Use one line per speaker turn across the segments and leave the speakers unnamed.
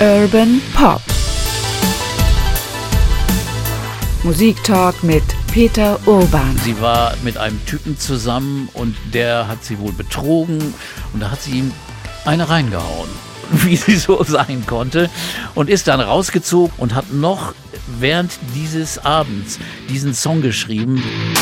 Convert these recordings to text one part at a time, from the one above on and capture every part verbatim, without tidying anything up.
Urban Pop. Musiktalk mit Peter Urban.
Sie war mit einem Typen zusammen und der hat sie wohl betrogen und da hat sie ihm eine reingehauen, wie sie so sein konnte, und ist dann rausgezogen und hat noch während dieses Abends diesen Song geschrieben.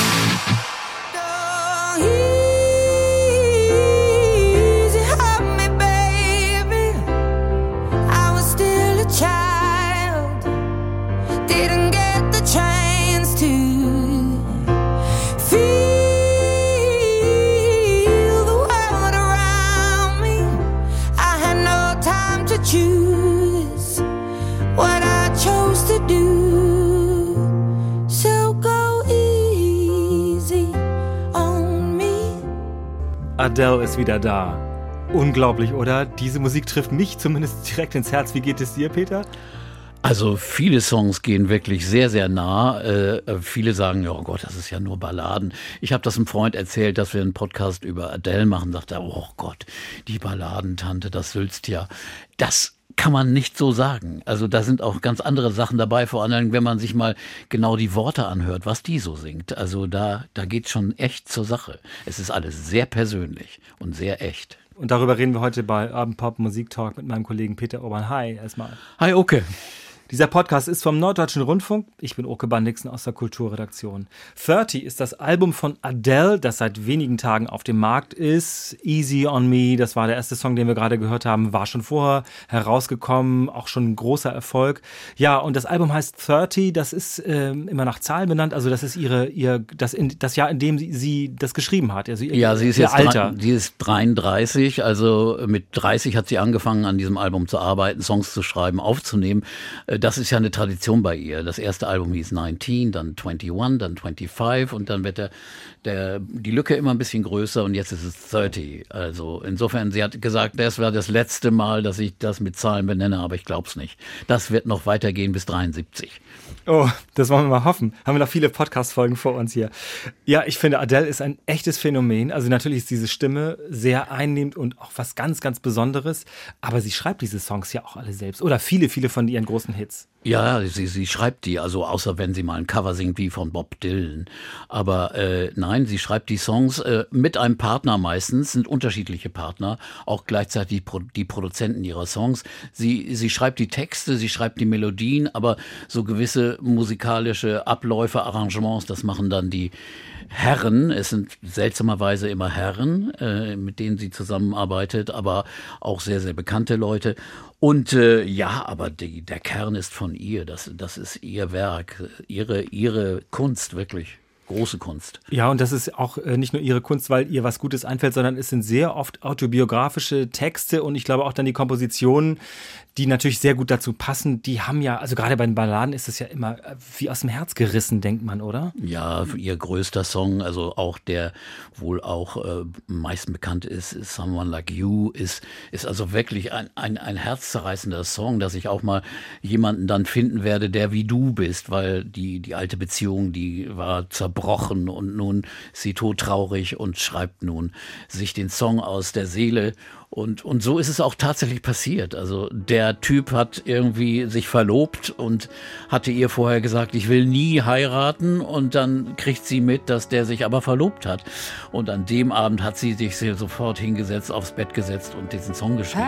Adele ist wieder da. Unglaublich, oder? Diese Musik trifft mich zumindest direkt ins Herz. Wie geht es dir, Peter?
Also viele Songs gehen wirklich sehr, sehr nah. Äh, viele sagen, oh Gott, das ist ja nur Balladen. Ich habe das einem Freund erzählt, dass wir einen Podcast über Adele machen. Sagt er, oh Gott, die Balladentante, das sülzt ja. Das kann man nicht so sagen. Also da sind auch ganz andere Sachen dabei, vor allem wenn man sich mal genau die Worte anhört, was die so singt. Also da, da geht es schon echt zur Sache. Es ist alles sehr persönlich und sehr echt.
Und darüber reden wir heute bei Urban Pop Musik Talk mit meinem Kollegen Peter Urban. Hi, erstmal.
Hi, Oke.
Dieser Podcast ist vom Norddeutschen Rundfunk. Ich bin Oke Bandixen aus der Kulturredaktion. dreißig ist das Album von Adele, das seit wenigen Tagen auf dem Markt ist. Easy on Me, das war der erste Song, den wir gerade gehört haben, war schon vorher herausgekommen, auch schon ein großer Erfolg. Ja, und das Album heißt dreißig, das ist äh, immer nach Zahlen benannt, also das ist ihre, ihr, das, in, das Jahr, in dem sie, sie das geschrieben hat. Also ihr,
ja, sie ist
ihr
jetzt
Alter.
Sie ist dreiunddreißig, also mit dreißig hat sie angefangen, an diesem Album zu arbeiten, Songs zu schreiben, aufzunehmen. Das ist ja eine Tradition bei ihr. Das erste Album hieß neunzehn, dann einundzwanzig, dann fünfundzwanzig und dann wird der, der, die Lücke immer ein bisschen größer und jetzt ist es dreißig. Also insofern, sie hat gesagt, das war das letzte Mal, dass ich das mit Zahlen benenne, aber ich glaube es nicht. Das wird noch weitergehen bis dreiundsiebzig.
Oh, das wollen wir mal hoffen. Haben wir noch viele Podcast-Folgen vor uns hier. Ja, ich finde, Adele ist ein echtes Phänomen. Also natürlich ist diese Stimme sehr einnehmend und auch was ganz, ganz Besonderes. Aber sie schreibt diese Songs ja auch alle selbst. Oder viele, viele von ihren großen Hits.
Ja, sie, sie schreibt die, also außer wenn sie mal ein Cover singt wie von Bob Dylan. Aber äh, nein, sie schreibt die Songs äh, mit einem Partner meistens, sind unterschiedliche Partner, auch gleichzeitig die, die Produzenten ihrer Songs. Sie, sie schreibt die Texte, sie schreibt die Melodien, aber so gewisse musikalische Abläufe, Arrangements, das machen dann die Herren, es sind seltsamerweise immer Herren, äh, mit denen sie zusammenarbeitet, aber auch sehr, sehr bekannte Leute. Und äh, ja, aber die, der Kern ist von ihr, das, das ist ihr Werk, ihre, ihre Kunst, wirklich. Große Kunst.
Ja, und das ist auch äh, nicht nur ihre Kunst, weil ihr was Gutes einfällt, sondern es sind sehr oft autobiografische Texte und ich glaube auch dann die Kompositionen, die natürlich sehr gut dazu passen, die haben ja, also gerade bei den Balladen ist es ja immer wie aus dem Herz gerissen, denkt man, oder?
Ja, ihr größter Song, also auch der wohl auch äh, am meisten bekannt ist, ist Someone Like You, ist, ist also wirklich ein, ein, ein herzzerreißender Song, dass ich auch mal jemanden dann finden werde, der wie du bist, weil die, die alte Beziehung, die war zerbrochen und nun ist sie todtraurig und schreibt nun sich den Song aus der Seele. Und, und so ist es auch tatsächlich passiert. Also der Typ hat irgendwie sich verlobt und hatte ihr vorher gesagt, ich will nie heiraten. Und dann kriegt sie mit, dass der sich aber verlobt hat. Und an dem Abend hat sie sich sofort hingesetzt, aufs Bett gesetzt und diesen Song geschrieben.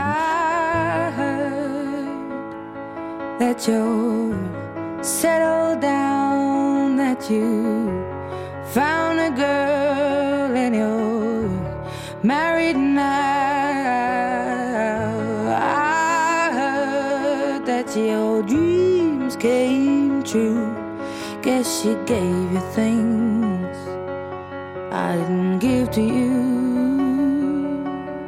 I heard that you're settled down, that you found a girl and you're married now. Your dreams came true. Guess she gave you things I didn't give to you.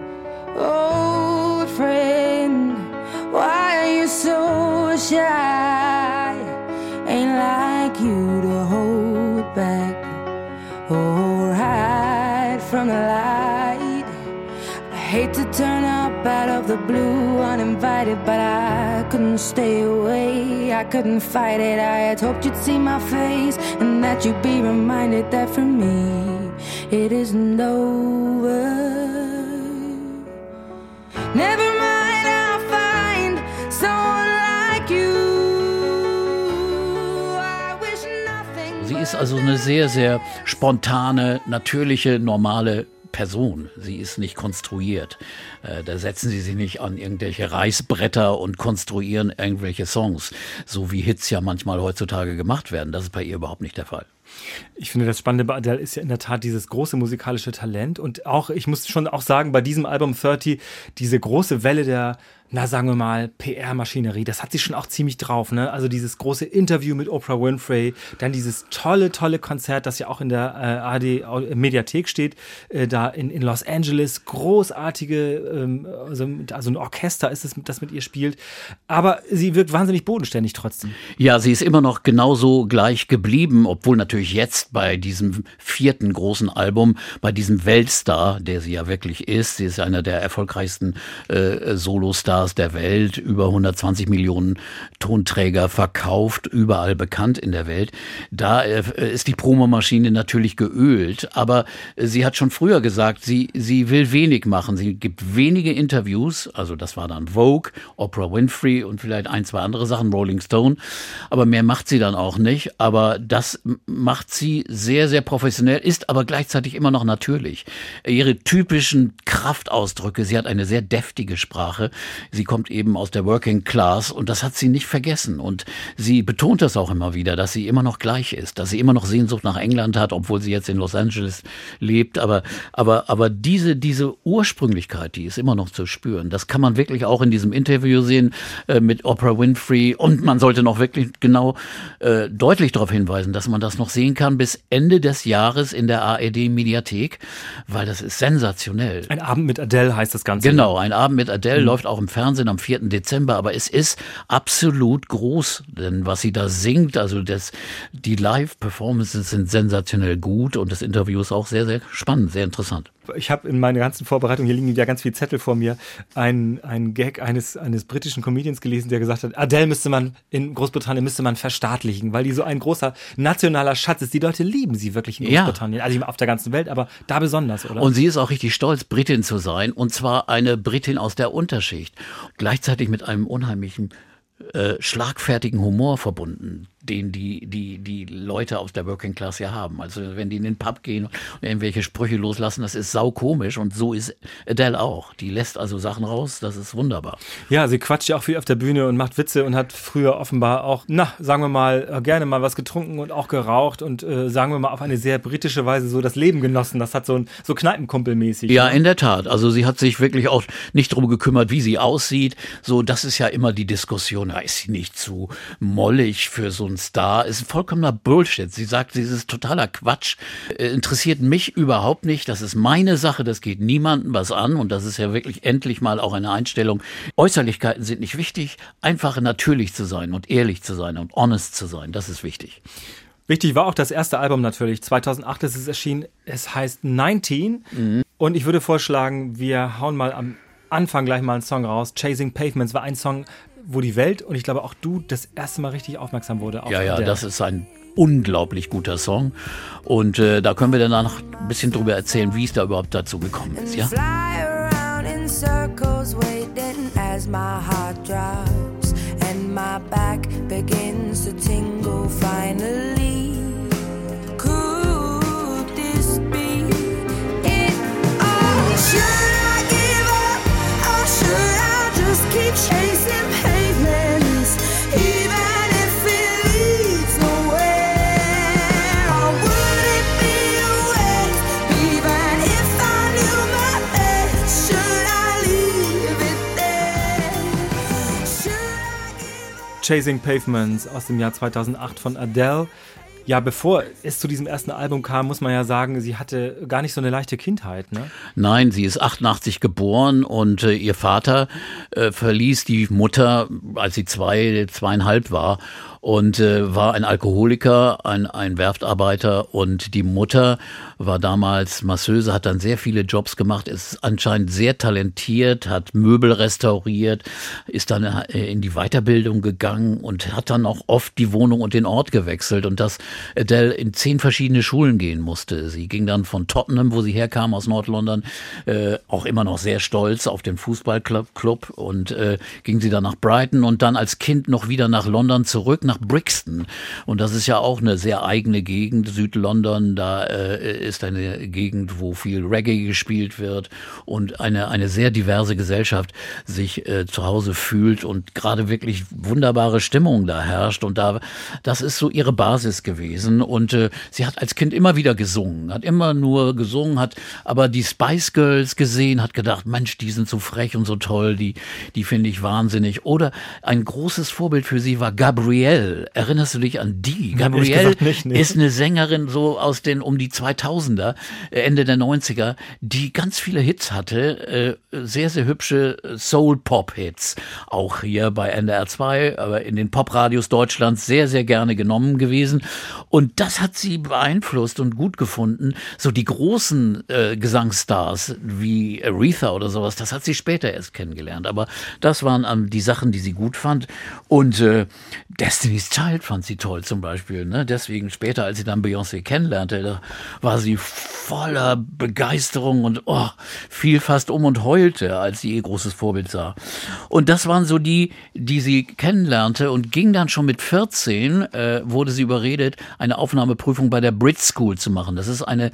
Oh, friend, why are you so shy? Ain't like you to hold back or hide from the light. I hate to turn up out of the blue uninvited, but I couldn't stay away, I couldn't fight it. I had hoped you'd see my face and that you'd be reminded that for me it isn't over. Never mind, I'll find someone
ist also eine sehr, sehr spontane, natürliche, normale Person. Sie ist nicht konstruiert. Äh, da setzen sie sich nicht an irgendwelche Reißbretter und konstruieren irgendwelche Songs, so wie Hits ja manchmal heutzutage gemacht werden. Das ist bei ihr überhaupt nicht der Fall.
Ich finde, das Spannende bei Adele ist ja in der Tat dieses große musikalische Talent und auch, ich muss schon auch sagen, bei diesem Album dreißig, diese große Welle der, na sagen wir mal, P R-Maschinerie, das hat sie schon auch ziemlich drauf, ne? Also dieses große Interview mit Oprah Winfrey, dann dieses tolle, tolle Konzert, das ja auch in der äh, A R D-Mediathek steht, äh, da in, in Los Angeles, großartige, ähm, also, also ein Orchester ist es, das mit ihr spielt, aber sie wirkt wahnsinnig bodenständig trotzdem.
Ja, sie ist immer noch genauso gleich geblieben, obwohl natürlich jetzt bei diesem vierten großen Album, bei diesem Weltstar, der sie ja wirklich ist, sie ist einer der erfolgreichsten äh, Solostars der Welt, über hundertzwanzig Millionen Tonträger verkauft, überall bekannt in der Welt. Da äh, ist die Promomaschine natürlich geölt, aber äh, sie hat schon früher gesagt, sie, sie will wenig machen. Sie gibt wenige Interviews, also das war dann Vogue, Oprah Winfrey und vielleicht ein, zwei andere Sachen, Rolling Stone, aber mehr macht sie dann auch nicht. Aber das macht sie sehr, sehr professionell, ist aber gleichzeitig immer noch natürlich. Ihre typischen Kraftausdrücke, sie hat eine sehr deftige Sprache. Sie kommt eben aus der Working Class und das hat sie nicht vergessen. Und sie betont das auch immer wieder, dass sie immer noch gleich ist, dass sie immer noch Sehnsucht nach England hat, obwohl sie jetzt in Los Angeles lebt. Aber, aber, aber diese, diese Ursprünglichkeit, die ist immer noch zu spüren. Das kann man wirklich auch in diesem Interview sehen äh, mit Oprah Winfrey. Und man sollte noch wirklich genau äh, deutlich darauf hinweisen, dass man das noch sehen kann bis Ende des Jahres in der A R D-Mediathek, weil das ist sensationell.
Ein Abend mit Adele heißt das Ganze.
Genau, ein Abend mit Adele mhm. läuft auch im Fernsehen am vierten Dezember, aber es ist absolut groß, denn was sie da singt, also das, die Live-Performances sind sensationell gut und das Interview ist auch sehr, sehr spannend, sehr interessant.
Ich habe in meiner ganzen Vorbereitung, hier liegen ja ganz viele Zettel vor mir, einen, einen Gag eines, eines britischen Comedians gelesen, der gesagt hat, Adele müsste man, in Großbritannien müsste man verstaatlichen, weil die so ein großer nationaler Schatz ist. Die Leute lieben sie wirklich in Großbritannien, ja. Also auf der ganzen Welt, aber da besonders, oder?
Und sie ist auch richtig stolz, Britin zu sein, und zwar eine Britin aus der Unterschicht. Gleichzeitig mit einem unheimlichen äh, schlagfertigen Humor verbunden, den die, die, die Leute aus der Working Class ja haben. Also wenn die in den Pub gehen und irgendwelche Sprüche loslassen, das ist saukomisch, und so ist Adele auch. Die lässt also Sachen raus, das ist wunderbar.
Ja, sie quatscht ja auch viel auf der Bühne und macht Witze und hat früher offenbar auch, na, sagen wir mal, gerne mal was getrunken und auch geraucht und äh, sagen wir mal auf eine sehr britische Weise so das Leben genossen. Das hat so ein so Kneipenkumpelmäßig.
Ja, in der Tat. Also sie hat sich wirklich auch nicht darum gekümmert, wie sie aussieht. So, das ist ja immer die Diskussion. Da ist sie nicht zu mollig für so ein Star, ist vollkommener Bullshit. Sie sagt, dieses totaler Quatsch äh, interessiert mich überhaupt nicht. Das ist meine Sache, das geht niemandem was an, und das ist ja wirklich endlich mal auch eine Einstellung. Äußerlichkeiten sind nicht wichtig, einfach natürlich zu sein und ehrlich zu sein und honest zu sein, das ist wichtig.
Wichtig war auch das erste Album natürlich. zweitausendacht ist es erschienen. Es heißt neunzehn. Mhm. Und ich würde vorschlagen, wir hauen mal am Anfang gleich mal einen Song raus. Chasing Pavements war ein Song, wo die Welt und ich glaube auch du das erste Mal richtig aufmerksam wurde. Auf
ja, ja, das ist ein unglaublich guter Song. Und äh, da können wir dann noch ein bisschen drüber erzählen, wie es da überhaupt dazu gekommen ist. Ja?
Chasing pavements, even if it leads nowhere. Or would it be a waste, even if I knew my fate? Should I leave it there? Should I give up?
Chasing Pavements aus dem Jahr zweitausendacht von Adele. Ja, bevor es zu diesem ersten Album kam, muss man ja sagen, sie hatte gar nicht so eine leichte Kindheit, ne?
Nein, sie ist achtundachtzig geboren und äh, ihr Vater äh, verließ die Mutter, als sie zwei, zweieinhalb war, und äh, war ein Alkoholiker, ein, ein Werftarbeiter, und die Mutter war damals Masseuse, hat dann sehr viele Jobs gemacht, ist anscheinend sehr talentiert, hat Möbel restauriert, ist dann äh, in die Weiterbildung gegangen und hat dann auch oft die Wohnung und den Ort gewechselt, und das Adele in zehn verschiedene Schulen gehen musste. Sie ging dann von Tottenham, wo sie herkam, aus Nord-London, äh, auch immer noch sehr stolz auf den Fußballclub Club, und äh, ging sie dann nach Brighton und dann als Kind noch wieder nach London zurück, nach Brixton. Und das ist ja auch eine sehr eigene Gegend, Süd-London. Da äh, ist eine Gegend, wo viel Reggae gespielt wird und eine, eine sehr diverse Gesellschaft sich äh, zu Hause fühlt und gerade wirklich wunderbare Stimmung da herrscht. Und da, das ist so ihre Basis gewesen. Und äh, sie hat als Kind immer wieder gesungen, hat immer nur gesungen, hat aber die Spice Girls gesehen, hat gedacht, Mensch, die sind so frech und so toll, die, die finde ich wahnsinnig. Oder ein großes Vorbild für sie war Gabrielle. Erinnerst du dich an die? Gabrielle nicht, nee. ist eine Sängerin so aus den um die zweitausender, Ende der neunziger, die ganz viele Hits hatte, sehr, sehr hübsche Soul-Pop-Hits. Auch hier bei N D R zwei, aber in den Popradios Deutschlands sehr, sehr gerne genommen gewesen. Und das hat sie beeinflusst und gut gefunden. So die großen äh, Gesangsstars wie Aretha oder sowas, das hat sie später erst kennengelernt. Aber das waren ähm, die Sachen, die sie gut fand. Und äh, Destiny's Child fand sie toll zum Beispiel. Ne? Deswegen später, als sie dann Beyoncé kennenlernte, da war sie voller Begeisterung und oh, fiel fast um und heulte, als sie ihr großes Vorbild sah. Und das waren so die, die sie kennenlernte, und ging dann schon mit vierzehn, äh, wurde sie überredet, eine Aufnahmeprüfung bei der Brit School zu machen. Das ist eine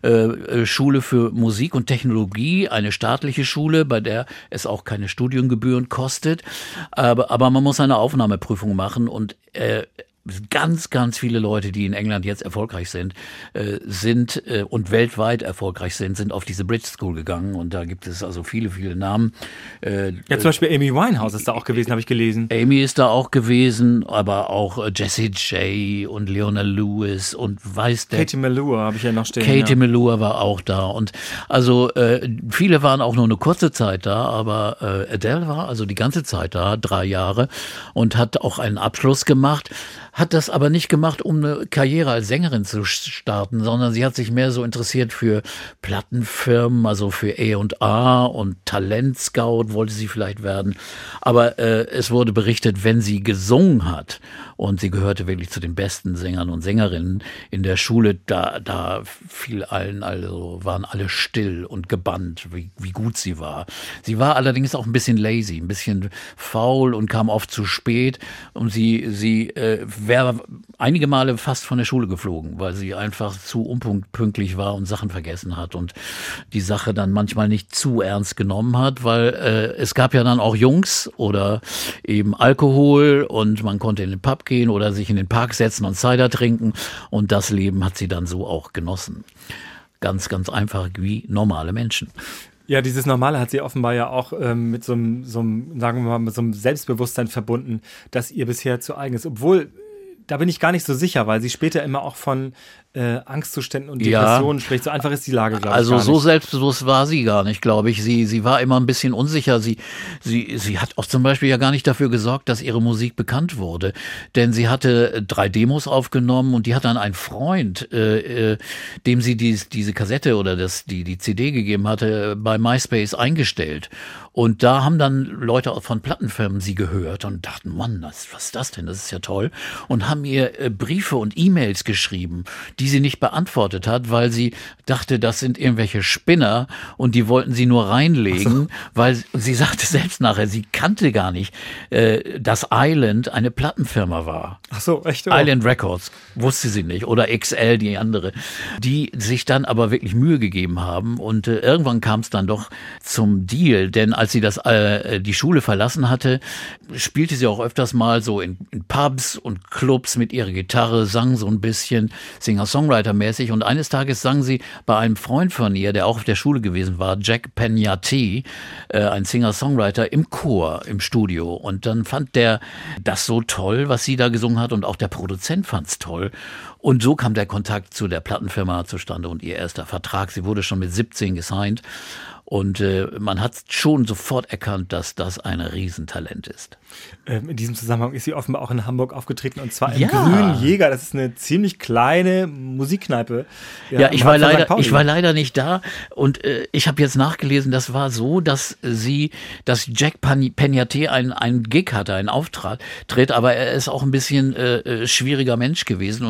äh, Schule für Musik und Technologie, eine staatliche Schule, bei der es auch keine Studiengebühren kostet. Aber, aber man muss eine Aufnahmeprüfung machen, und äh, ganz, ganz viele Leute, die in England jetzt erfolgreich sind, äh, sind äh, und weltweit erfolgreich sind, sind auf diese Brit School gegangen, und da gibt es also viele, viele Namen. Äh,
ja, zum Beispiel Amy Winehouse ist da auch gewesen, habe ich gelesen.
Amy ist da auch gewesen, aber auch äh, Jessie J und Leona Lewis und weiß der...
Katie Melua habe ich ja noch stehen.
Katie
ja.
Melua war auch da, und also äh, viele waren auch nur eine kurze Zeit da, aber äh, Adele war also die ganze Zeit da, drei Jahre, und hat auch einen Abschluss gemacht. Hat das aber nicht gemacht, um eine Karriere als Sängerin zu starten, sondern sie hat sich mehr so interessiert für Plattenfirmen, also für A und A und Talentscout wollte sie vielleicht werden. Aber äh, es wurde berichtet, wenn sie gesungen hat, und sie gehörte wirklich zu den besten Sängern und Sängerinnen in der Schule, da, da fiel allen, also waren alle still und gebannt, wie, wie gut sie war. Sie war allerdings auch ein bisschen lazy, ein bisschen faul und kam oft zu spät, und sie, sie äh, wäre einige Male fast von der Schule geflogen, weil sie einfach zu unpünktlich war und Sachen vergessen hat und die Sache dann manchmal nicht zu ernst genommen hat, weil äh, es gab ja dann auch Jungs oder eben Alkohol, und man konnte in den Pub gehen oder sich in den Park setzen und Cider trinken, und das Leben hat sie dann so auch genossen. Ganz, ganz einfach wie normale Menschen.
Ja, dieses Normale hat sie offenbar ja auch ähm, mit so einem, so einem, sagen wir mal, mit so einem Selbstbewusstsein verbunden, das ihr bisher zu eigen ist. Obwohl, da bin ich gar nicht so sicher, weil sie später immer auch von äh, Angstzuständen und Depressionen ja. spricht. So einfach ist die Lage, glaube ich,
Also
gar nicht.
so selbstbewusst war sie gar nicht, glaube ich. Sie, sie war immer ein bisschen unsicher. Sie, sie, sie hat auch zum Beispiel ja gar nicht dafür gesorgt, dass ihre Musik bekannt wurde. Denn sie hatte drei Demos aufgenommen, und die hat dann ein Freund, äh, äh, dem sie die, diese Kassette oder das, die, die C D gegeben hatte, bei MySpace eingestellt. Und da haben dann Leute von Plattenfirmen sie gehört und dachten, Mann, das, was ist das denn? Das ist ja toll. Und haben ihr äh, Briefe und E-Mails geschrieben, die sie nicht beantwortet hat, weil sie dachte, das sind irgendwelche Spinner, und die wollten sie nur reinlegen, so. Weil sie sagte selbst nachher, sie kannte gar nicht, äh, dass Island eine Plattenfirma war.
Ach so, echt? Oh.
Island Records, wusste sie nicht. Oder X L, die andere. Die sich dann aber wirklich Mühe gegeben haben, und äh, irgendwann kam es dann doch zum Deal, denn als sie das äh, die Schule verlassen hatte, spielte sie auch öfters mal so in, in Pubs und Clubs mit ihrer Gitarre, sang so ein bisschen Singer-Songwriter-mäßig, und eines Tages sang sie bei einem Freund von ihr, der auch auf der Schule gewesen war, Jack Peñate, äh, ein Singer-Songwriter, im Chor, im Studio, und dann fand der das so toll, was sie da gesungen hat, und auch der Produzent fand's toll. Und so kam der Kontakt zu der Plattenfirma zustande und ihr erster Vertrag. Sie wurde schon mit siebzehn gesigned. Und äh, man hat schon sofort erkannt, dass das ein Riesentalent ist.
Ähm, in diesem Zusammenhang ist sie offenbar auch in Hamburg aufgetreten, und zwar im
ja.
Grünen Jäger. Das ist eine ziemlich kleine Musikkneipe.
Ja, ja ich, war leider, ich war leider nicht da, und äh, ich habe jetzt nachgelesen, das war so, dass sie, dass Jack Peñate einen, einen Gig hatte, einen Auftritt, aber er ist auch ein bisschen äh, schwieriger Mensch gewesen und hat öfter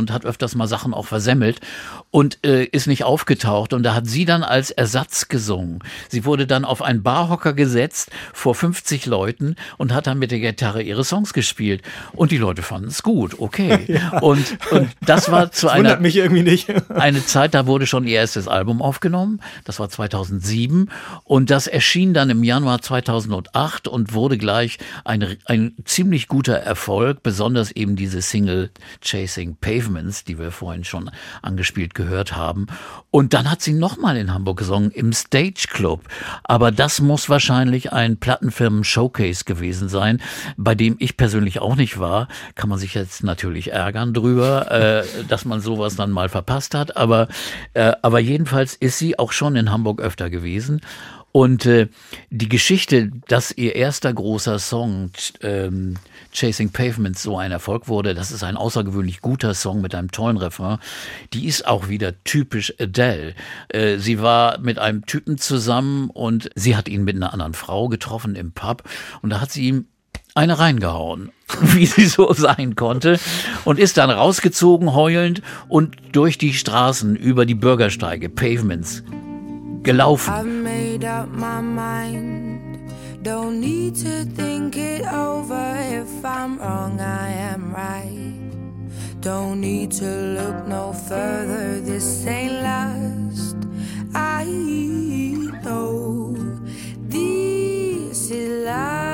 öfters mal Sachen auch versemmelt und äh, ist nicht aufgetaucht. Und da hat sie dann als Ersatz gesungen. Sie wurde dann auf einen Barhocker gesetzt vor fünfzig Leuten und hat dann mit der Gitarre ihre Songs gespielt. Und die Leute fanden es gut, okay. Ja. Und, und das war zu
das
einer
wundert mich irgendwie nicht.
eine Zeit, da wurde schon ihr erstes Album aufgenommen. Das war zweitausendsieben. Und das erschien dann im Januar zweitausendacht und wurde gleich ein, ein ziemlich guter Erfolg. Besonders eben diese Single Chasing Pavements, die wir vorhin schon angespielt gehört haben. Und dann hat sie nochmal in Hamburg gesungen, im Stage Club. Aber das muss wahrscheinlich ein Plattenfirmen-Showcase gewesen sein, bei dem ich persönlich auch nicht war. Kann man sich jetzt natürlich ärgern drüber, äh, dass man sowas dann mal verpasst hat. Aber, äh, aber jedenfalls ist sie auch schon in Hamburg öfter gewesen. Und äh, die Geschichte, dass ihr erster großer Song ähm, Chasing Pavements so ein Erfolg wurde, das ist ein außergewöhnlich guter Song mit einem tollen Refrain, die ist auch wieder typisch Adele. Äh, sie war mit einem Typen zusammen und sie hat ihn mit einer anderen Frau getroffen im Pub und da hat sie ihm eine reingehauen, wie sie so sein konnte, und ist dann rausgezogen heulend und durch die Straßen über die Bürgersteige, Pavements, gelaufen.
I've made up my mind. Don't need to think it over. If I'm wrong, I am right. Don't need to look no further. This ain't last. I know this is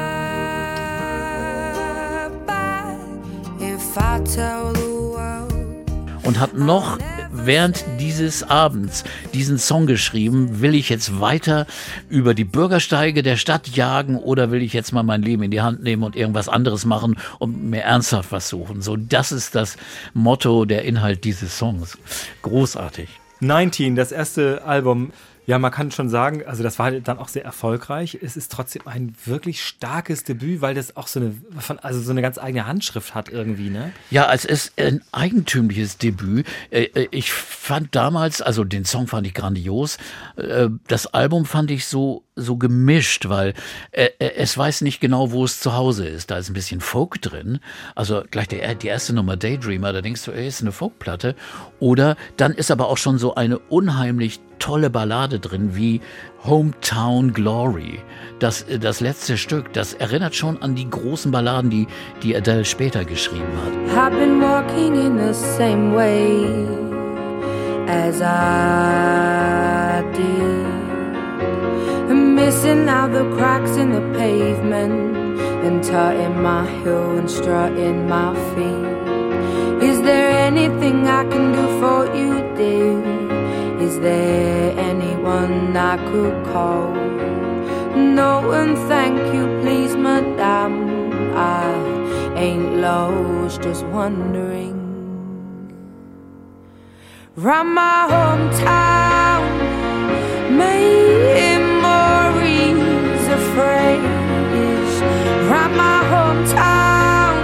love. But if I tell the world.
Und hat noch während dieses Abends diesen Song geschrieben, will ich jetzt weiter über die Bürgersteige der Stadt jagen oder will ich jetzt mal mein Leben in die Hand nehmen und irgendwas anderes machen und mir ernsthaft was suchen. So, das ist das Motto, der Inhalt dieses Songs. Großartig.
neunzehn, das erste Album. Ja, man kann schon sagen, also das war dann auch sehr erfolgreich. Es ist trotzdem ein wirklich starkes Debüt, weil das auch so eine, also so eine ganz eigene Handschrift hat irgendwie, ne?
Ja, es ist ein eigentümliches Debüt. Ich fand damals, also den Song fand ich grandios. Das Album fand ich so so gemischt, weil es weiß nicht genau, wo es zu Hause ist. Da ist ein bisschen Folk drin. Also gleich die, die erste Nummer Daydreamer, da denkst du, ey, ist eine Folkplatte. Oder dann ist aber auch schon so eine unheimlich tolle Ballade drin, wie Hometown Glory. Das, das letzte Stück, das erinnert schon an die großen Balladen, die, die Adele später geschrieben hat.
I've been walking in the same way as I did, missing out the cracks in the pavement and tutting my heel and strutting my feet. Is there anything I can do for you, dear? Is there anyone I could call? No, and thank you, please, madame. I ain't lost, just wondering. Round my hometown, memories of phrase. Round my hometown,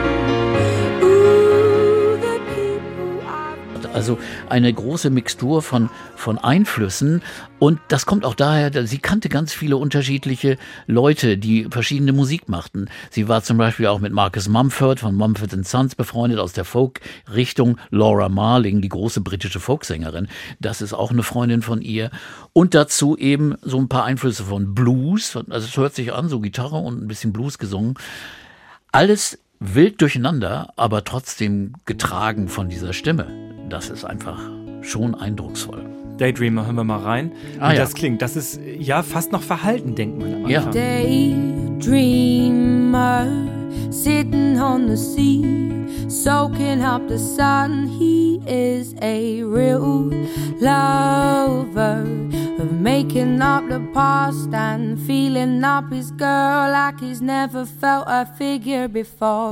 ooh, the people I've...
Also eine große Mixtur von, von Einflüssen, und das kommt auch daher, sie kannte ganz viele unterschiedliche Leute, die verschiedene Musik machten. Sie war zum Beispiel auch mit Marcus Mumford von Mumford and Sons befreundet aus der Folk-Richtung, Laura Marling, die große britische Folksängerin, das ist auch eine Freundin von ihr, und dazu eben so ein paar Einflüsse von Blues, also es hört sich an, so Gitarre und ein bisschen Blues gesungen. Alles wild durcheinander, aber trotzdem getragen von dieser Stimme. Das ist einfach schon eindrucksvoll.
Daydreamer, hören wir mal rein.
Ah,
Wie
ja.
das klingt, das ist ja fast noch verhalten, denkt man am
Ja.
Anfang.
Daydreamer, sitting on the sea, soaking up the sun. He is a real lover of making up the past and feeling up his girl like he's never felt a figure before.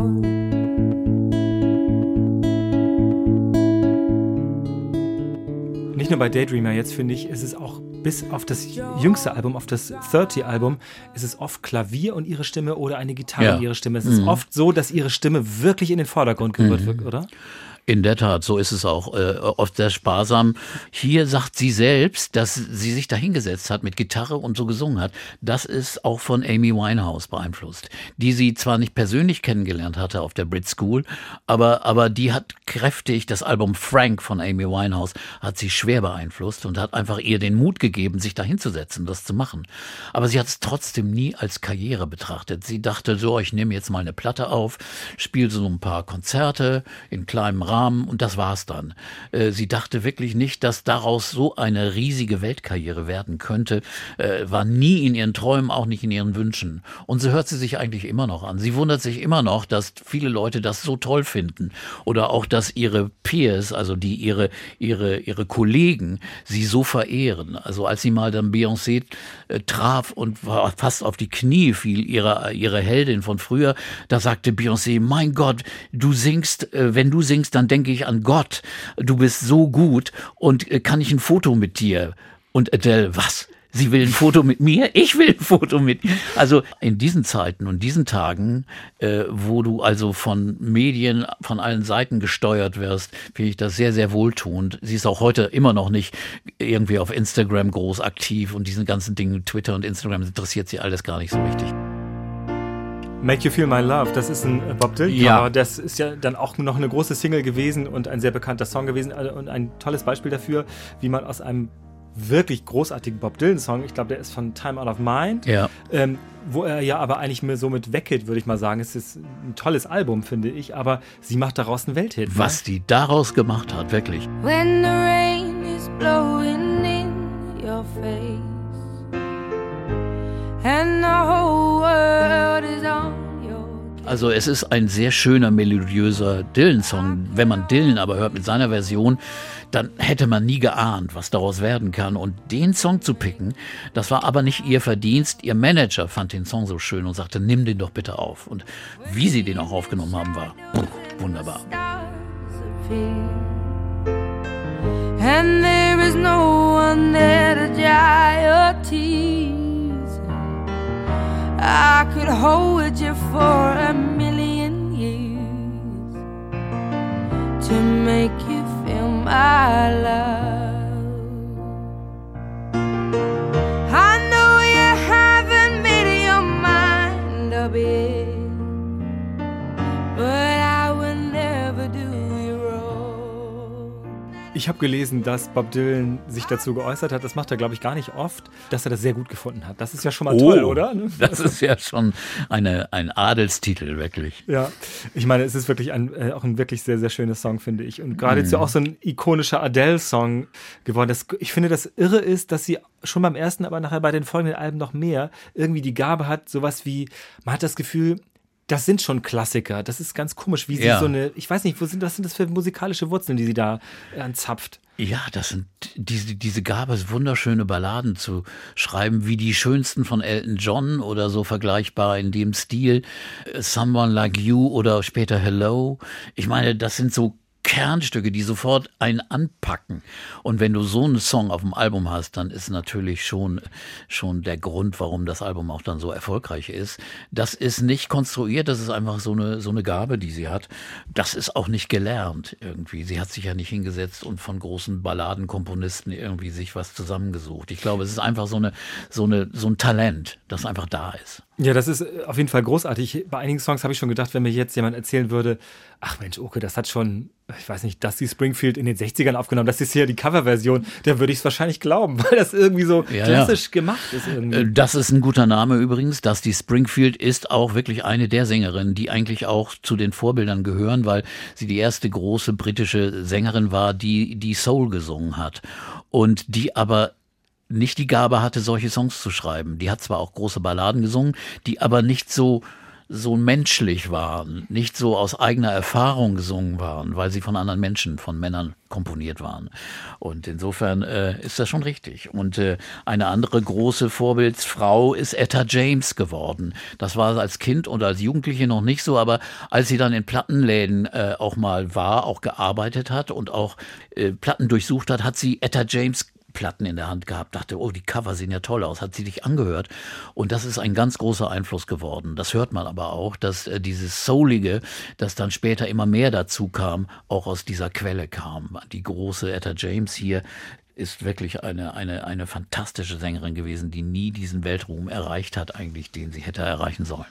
Nicht nur bei Daydreamer, jetzt finde ich, ist es auch bis auf das jüngste Album, auf das dreißig-Album, ist es oft Klavier und ihre Stimme oder eine Gitarre
Ja.
und ihre Stimme. Es ist
Mhm.
oft so, dass ihre Stimme wirklich in den Vordergrund gerührt
Mhm.
wird, oder?
In der Tat, so ist es auch. Äh, oft sehr sparsam. Hier sagt sie selbst, dass sie sich da hingesetzt hat mit Gitarre und so gesungen hat. Das ist auch von Amy Winehouse beeinflusst, die sie zwar nicht persönlich kennengelernt hatte auf der Brit School, aber, aber die hat kräftig, das Album Frank von Amy Winehouse hat sie schwer beeinflusst und hat einfach ihr den Mut gegeben, sich da hinzusetzen, das zu machen. Aber sie hat es trotzdem nie als Karriere betrachtet. Sie dachte so, ich nehme jetzt mal eine Platte auf, spiele so ein paar Konzerte in kleinem Rahmen und das war's dann. Äh, sie dachte wirklich nicht, dass daraus so eine riesige Weltkarriere werden könnte, äh, war nie in ihren Träumen, auch nicht in ihren Wünschen. Und so hört sie sich eigentlich immer noch an. Sie wundert sich immer noch, dass viele Leute das so toll finden oder auch, dass ihre Peers, also die ihre ihre ihre Kollegen, sie so verehren. Also als sie mal dann Beyoncé äh, traf und war fast auf die Knie fiel, ihre ihre Heldin von früher, da sagte Beyoncé: Mein Gott, du singst, äh, wenn du singst, dann denke ich an Gott. Du bist so gut und äh, kann ich ein Foto mit dir? Und Adele: Was? Sie will ein Foto mit mir? Ich will ein Foto mit ihr. Also in diesen Zeiten und diesen Tagen, äh, wo du also von Medien von allen Seiten gesteuert wirst, finde ich das sehr, sehr wohltuend. Sie ist auch heute immer noch nicht irgendwie auf Instagram groß aktiv und diesen ganzen Dingen, Twitter und Instagram, interessiert sie alles gar nicht so richtig.
Make You Feel My Love, das ist ein Bob Dylan.
Ja.
Das ist ja dann auch noch eine große Single gewesen und ein sehr bekannter Song gewesen und ein tolles Beispiel dafür, wie man aus einem wirklich großartigen Bob Dylan-Song, ich glaube, der ist von Time Out of Mind,
ja.
ähm, wo er ja aber eigentlich mehr so mit weggeht, würde ich mal sagen. Es ist ein tolles Album, finde ich, aber sie macht daraus einen Welthit.
Was
ne?
die daraus gemacht hat, wirklich.
When the rain is blowing in your face and the whole world is on your case.
Also es ist ein sehr schöner, melodiöser Dylan-Song. Wenn man Dylan aber hört mit seiner Version, dann hätte man nie geahnt, was daraus werden kann. Und den Song zu picken, das war aber nicht ihr Verdienst. Ihr Manager fand den Song so schön und sagte, nimm den doch bitte auf. Und wie sie den auch aufgenommen haben, war puh, wunderbar.
And there is no one there to dry your tears. I could hold you for a million years to make you feel my love. I know you haven't made your mind up yet, but I will never do you wrong.
Ich habe gelesen, dass Bob Dylan sich dazu geäußert hat, das macht er, glaube ich, gar nicht oft, dass er das sehr gut gefunden hat. Das ist ja schon mal
oh,
toll, oder?
Das ist ja schon eine, ein Adelstitel, wirklich.
Ja, ich meine, es ist wirklich ein, äh, auch ein wirklich sehr, sehr schöner Song, finde ich. Und gerade jetzt mm. ja auch so ein ikonischer Adele-Song geworden. Das, ich finde, das Irre ist, dass sie schon beim ersten, aber nachher bei den folgenden Alben noch mehr irgendwie die Gabe hat, sowas wie, man hat das Gefühl, das sind schon Klassiker. Das ist ganz komisch, wie sie
ja.
so eine, ich weiß nicht, wo sind, was sind das für musikalische Wurzeln, die sie da anzapft?
Ja, das sind diese, diese Gabe, wunderschöne Balladen zu schreiben, wie die schönsten von Elton John oder so vergleichbar in dem Stil. Someone Like You oder später Hello. Ich meine, das sind so Kernstücke, die sofort einen anpacken. Und wenn du so einen Song auf dem Album hast, dann ist natürlich schon, schon der Grund, warum das Album auch dann so erfolgreich ist. Das ist nicht konstruiert, das ist einfach so eine, so eine Gabe, die sie hat. Das ist auch nicht gelernt irgendwie. Sie hat sich ja nicht hingesetzt und von großen Balladenkomponisten irgendwie sich was zusammengesucht. Ich glaube, es ist einfach so eine, so eine, so ein Talent, das einfach da ist.
Ja, das ist auf jeden Fall großartig. Bei einigen Songs habe ich schon gedacht, wenn mir jetzt jemand erzählen würde, ach Mensch, Oke, das hat schon, ich weiß nicht, Dusty Springfield in den sechzigern aufgenommen, das ist hier die Coverversion, dann würde ich es wahrscheinlich glauben, weil das irgendwie so
ja,
klassisch
ja.
gemacht ist. Irgendwie.
Das ist ein guter Name übrigens. Dusty Springfield ist auch wirklich eine der Sängerinnen, die eigentlich auch zu den Vorbildern gehören, weil sie die erste große britische Sängerin war, die die Soul gesungen hat und die aber nicht die Gabe hatte, solche Songs zu schreiben. Die hat zwar auch große Balladen gesungen, die aber nicht so so menschlich waren, nicht so aus eigener Erfahrung gesungen waren, weil sie von anderen Menschen, von Männern komponiert waren. Und insofern äh, ist das schon richtig. Und äh, eine andere große Vorbildsfrau ist Etta James geworden. Das war als Kind und als Jugendliche noch nicht so, aber als sie dann in Plattenläden äh, auch mal war, auch gearbeitet hat und auch äh, Platten durchsucht hat, hat sie Etta James Platten in der Hand gehabt, dachte, oh, die Cover sehen ja toll aus, hat sie dich angehört. Und das ist ein ganz großer Einfluss geworden. Das hört man aber auch, dass äh, dieses Soulige, das dann später immer mehr dazu kam, auch aus dieser Quelle kam. Die große Etta James hier ist wirklich eine, eine, eine fantastische Sängerin gewesen, die nie diesen Weltruhm erreicht hat, eigentlich, den sie hätte erreichen sollen.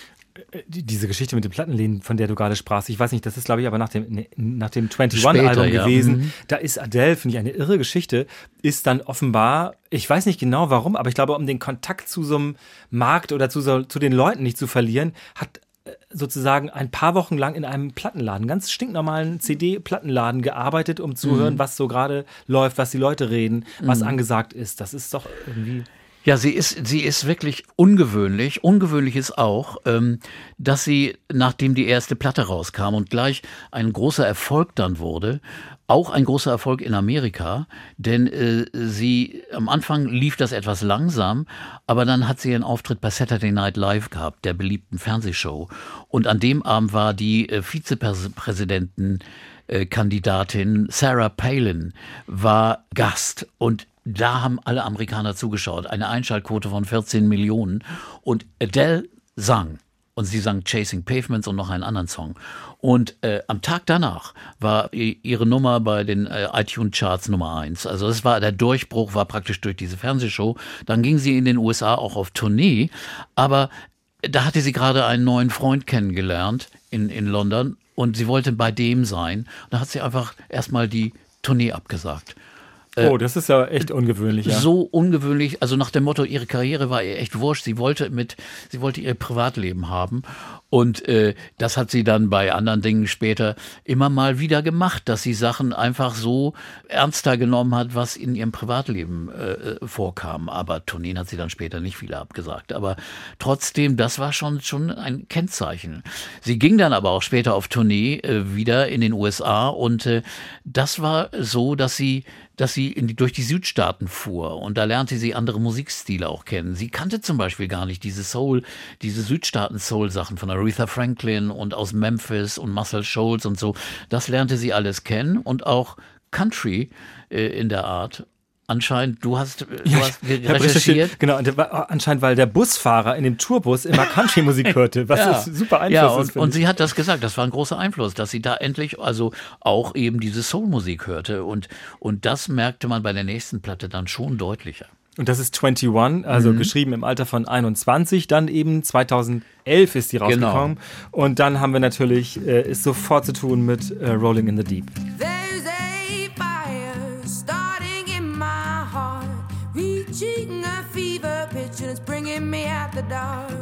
Diese Geschichte mit den Plattenläden, von der du gerade sprachst, ich weiß nicht, das ist, glaube ich, aber nach dem, nee, nach dem
Später,
einundzwanzig-Album
ja.
gewesen.
Mhm.
Da ist Adele, finde ich, eine irre Geschichte, ist dann offenbar, ich weiß nicht genau warum, aber ich glaube, um den Kontakt zu so einem Markt oder zu, so, zu den Leuten nicht zu verlieren, hat sozusagen ein paar Wochen lang in einem Plattenladen, ganz stinknormalen C D-Plattenladen gearbeitet, um zu
Mhm.
hören, was so gerade läuft, was die Leute reden, was
Mhm.
angesagt ist. Das ist doch irgendwie...
Ja, sie ist, sie ist wirklich ungewöhnlich. Ungewöhnlich ist auch, ähm, dass sie, nachdem die erste Platte rauskam und gleich ein großer Erfolg dann wurde, auch ein großer Erfolg in Amerika, denn äh, sie, am Anfang lief das etwas langsam, aber dann hat sie einen Auftritt bei Saturday Night Live gehabt, der beliebten Fernsehshow. Und an dem Abend war die äh, Vizepräsidentin äh, Kandidatin Sarah Palin war Gast und da haben alle Amerikaner zugeschaut. Eine Einschaltquote von vierzehn Millionen. Und Adele sang. Und sie sang Chasing Pavements und noch einen anderen Song. Und äh, am Tag danach war ihre Nummer bei den äh, iTunes-Charts Nummer eins. Also das war, der Durchbruch war praktisch durch diese Fernsehshow. Dann ging sie in den U S A auch auf Tournee. Aber da hatte sie gerade einen neuen Freund kennengelernt in, in London. Und sie wollte bei dem sein. Da hat sie einfach erstmal die Tournee abgesagt.
Oh, das ist ja echt ungewöhnlich, ja.
So ungewöhnlich, also nach dem Motto, ihre Karriere war ihr echt wurscht. Sie wollte mit, sie wollte ihr Privatleben haben. Und äh, das hat sie dann bei anderen Dingen später immer mal wieder gemacht, dass sie Sachen einfach so ernster genommen hat, was in ihrem Privatleben äh, vorkam. Aber Tourneen hat sie dann später nicht viele abgesagt. Aber trotzdem, das war schon schon ein Kennzeichen. Sie ging dann aber auch später auf Tournee äh, wieder in den U S A und äh, das war so, dass sie dass sie in die, durch die Südstaaten fuhr und da lernte sie andere Musikstile auch kennen. Sie kannte zum Beispiel gar nicht diese Soul, diese Südstaaten-Soul-Sachen von Aretha Franklin und aus Memphis und Muscle Shoals und so. Das lernte sie alles kennen und auch Country äh, in der Art. Anscheinend, du hast, du
Ja,
hast
ich hab
recherchiert.
Genau, und der war, anscheinend, weil der Busfahrer in dem Tourbus immer Country-Musik hörte, was
Ja.
das super Einfluss
ja,
ist.
und,
finde
und
ich.
sie hat das gesagt, das war ein großer Einfluss, dass sie da endlich also auch eben diese Soul-Musik hörte und, und das merkte man bei der nächsten Platte dann schon deutlicher.
Und das ist einundzwanzig, also
Mhm.
geschrieben im Alter von einundzwanzig, dann eben zweitauseldelf ist die rausgekommen.
Genau.
Und dann haben wir natürlich, äh, ist sofort zu tun mit äh, Rolling in the Deep.
There's a fire starting in my heart, reaching a fever pitch and it's bringing me out the dark.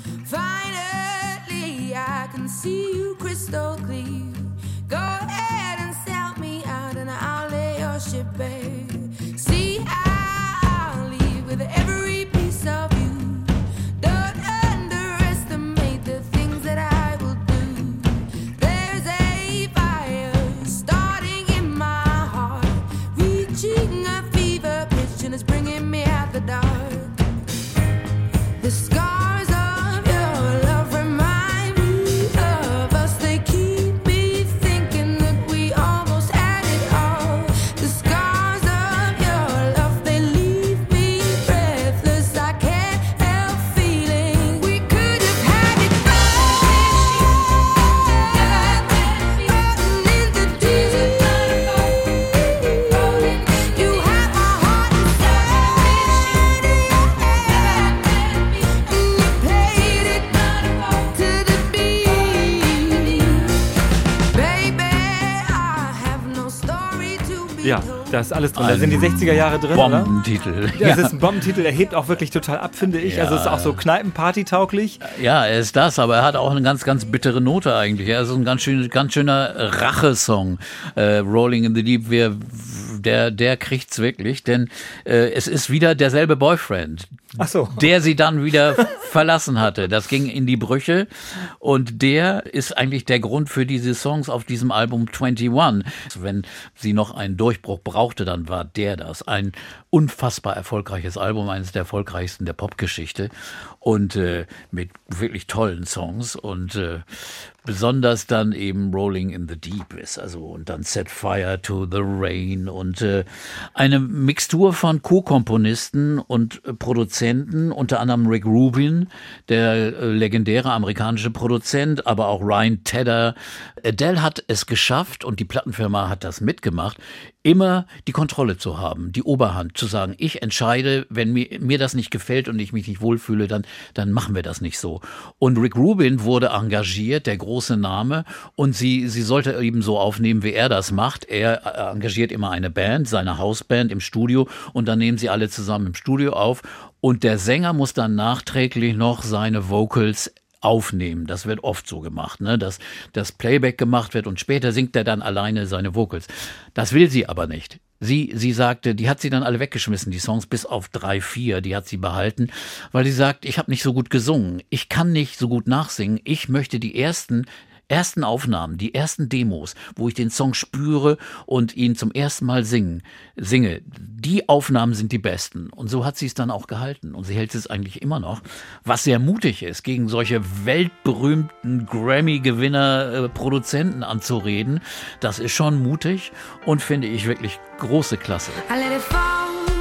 Finally, I can see you crystal clear. Go ahead and sell me out and I'll lay your ship bare. See, I'll leave with every piece of you. Don't underestimate the things that I will do. There's a fire starting in my heart, reaching a fever pitch and it's bringing me out the dark. The scars of your love remind me of us. They keep me thinking that we almost had it all. The scars of your love, they leave me breathless. I can't help feeling we could have had it all. Rolling in the deep. You have my heart and soul, and you played it to the beat. Baby, I have no story to be
Ja,
told.
da ist alles drin. Da sind die sechziger Jahre drin, oder?
Bombentitel.
Ja, das ist ein Bombentitel, der hebt auch wirklich total ab, finde ich.
Ja.
Also es ist auch so Kneipenparty-tauglich.
Ja, er ist das, aber er hat auch eine ganz, ganz bittere Note eigentlich. Er ist ein ganz, schön, ganz schöner Rachesong. Äh, Rolling in the Deep, wir, der, der kriegt's wirklich, denn äh, es ist wieder derselbe Boyfriend.
Ach so.
der sie dann wieder verlassen hatte. Das ging in die Brüche und der ist eigentlich der Grund für diese Songs auf diesem Album einundzwanzig. Wenn sie noch einen Durchbruch brauchte, dann war der das. Ein unfassbar erfolgreiches Album, eines der erfolgreichsten der Popgeschichte und äh, mit wirklich tollen Songs und äh, besonders dann eben Rolling in the Deep ist, also und dann Set Fire to the Rain und äh, eine Mixtur von Co-Komponisten und äh, Produzenten, unter anderem Rick Rubin, der äh, legendäre amerikanische Produzent, aber auch Ryan Tedder. Adele hat es geschafft und die Plattenfirma hat das mitgemacht, immer die Kontrolle zu haben, die Oberhand, zu sagen, ich entscheide, wenn mir, mir das nicht gefällt und ich mich nicht wohlfühle, dann, dann machen wir das nicht so. Und Rick Rubin wurde engagiert, der große Name, und sie, sie sollte eben so aufnehmen, wie er das macht. Er engagiert immer eine Band, seine Hausband im Studio, und dann nehmen sie alle zusammen im Studio auf und der Sänger muss dann nachträglich noch seine Vocals aufnehmen. Das wird oft so gemacht, ne? dass das Playback gemacht wird und später singt er dann alleine seine Vocals. Das will sie aber nicht. Sie, sie sagte, die hat sie dann alle weggeschmissen, die Songs bis auf drei, vier, die hat sie behalten, weil sie sagt, ich habe nicht so gut gesungen, ich kann nicht so gut nachsingen, ich möchte die ersten ersten Aufnahmen, die ersten Demos, wo ich den Song spüre und ihn zum ersten Mal singen, singe, die Aufnahmen sind die besten. Und so hat sie es dann auch gehalten. Und sie hält es eigentlich immer noch, was sehr mutig ist, gegen solche weltberühmten Grammy-Gewinner, äh, Produzenten anzureden. Das ist schon mutig und finde ich wirklich große Klasse.
I let it fall.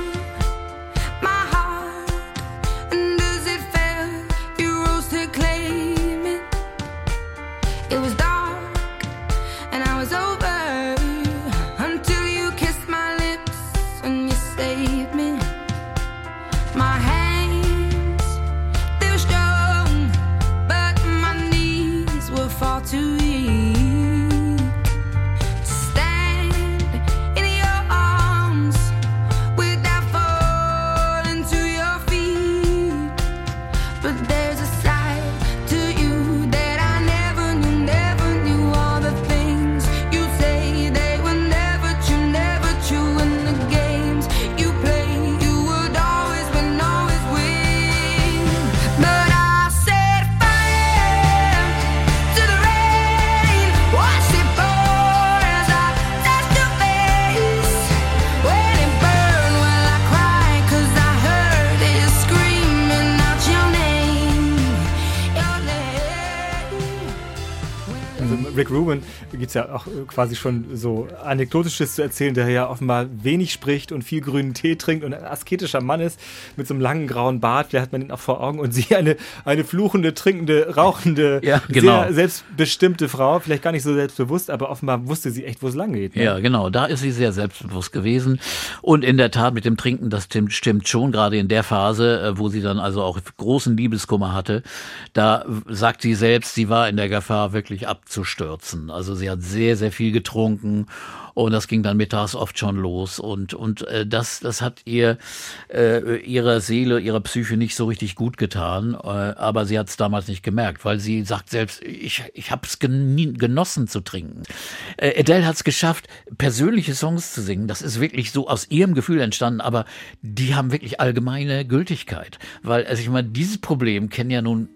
Rick Rubin gibt es ja auch quasi schon so Anekdotisches zu erzählen, der ja offenbar wenig spricht und viel grünen Tee trinkt und ein asketischer Mann ist mit so einem langen grauen Bart, vielleicht hat man ihn auch vor Augen, und sie eine, eine fluchende, trinkende, rauchende,
ja, genau.
sehr selbstbestimmte Frau, vielleicht gar nicht so selbstbewusst, aber offenbar wusste sie echt, wo es lang geht. Ne?
Ja, genau, da ist sie sehr selbstbewusst gewesen und in der Tat mit dem Trinken, das stimmt, stimmt schon, gerade in der Phase, wo sie dann also auch großen Liebeskummer hatte, da sagt sie selbst, sie war in der Gefahr, wirklich abzustürzen. Also sie hat sehr, sehr viel getrunken und das ging dann mittags oft schon los und und äh, das das hat ihr äh, ihrer Seele, ihrer Psyche nicht so richtig gut getan, äh, aber sie hat es damals nicht gemerkt, weil sie sagt selbst, ich ich habe es gen- genossen zu trinken. Äh, Adele hat es geschafft, persönliche Songs zu singen. Das ist wirklich so aus ihrem Gefühl entstanden, aber die haben wirklich allgemeine Gültigkeit, weil also ich meine, dieses Problem kennen ja nun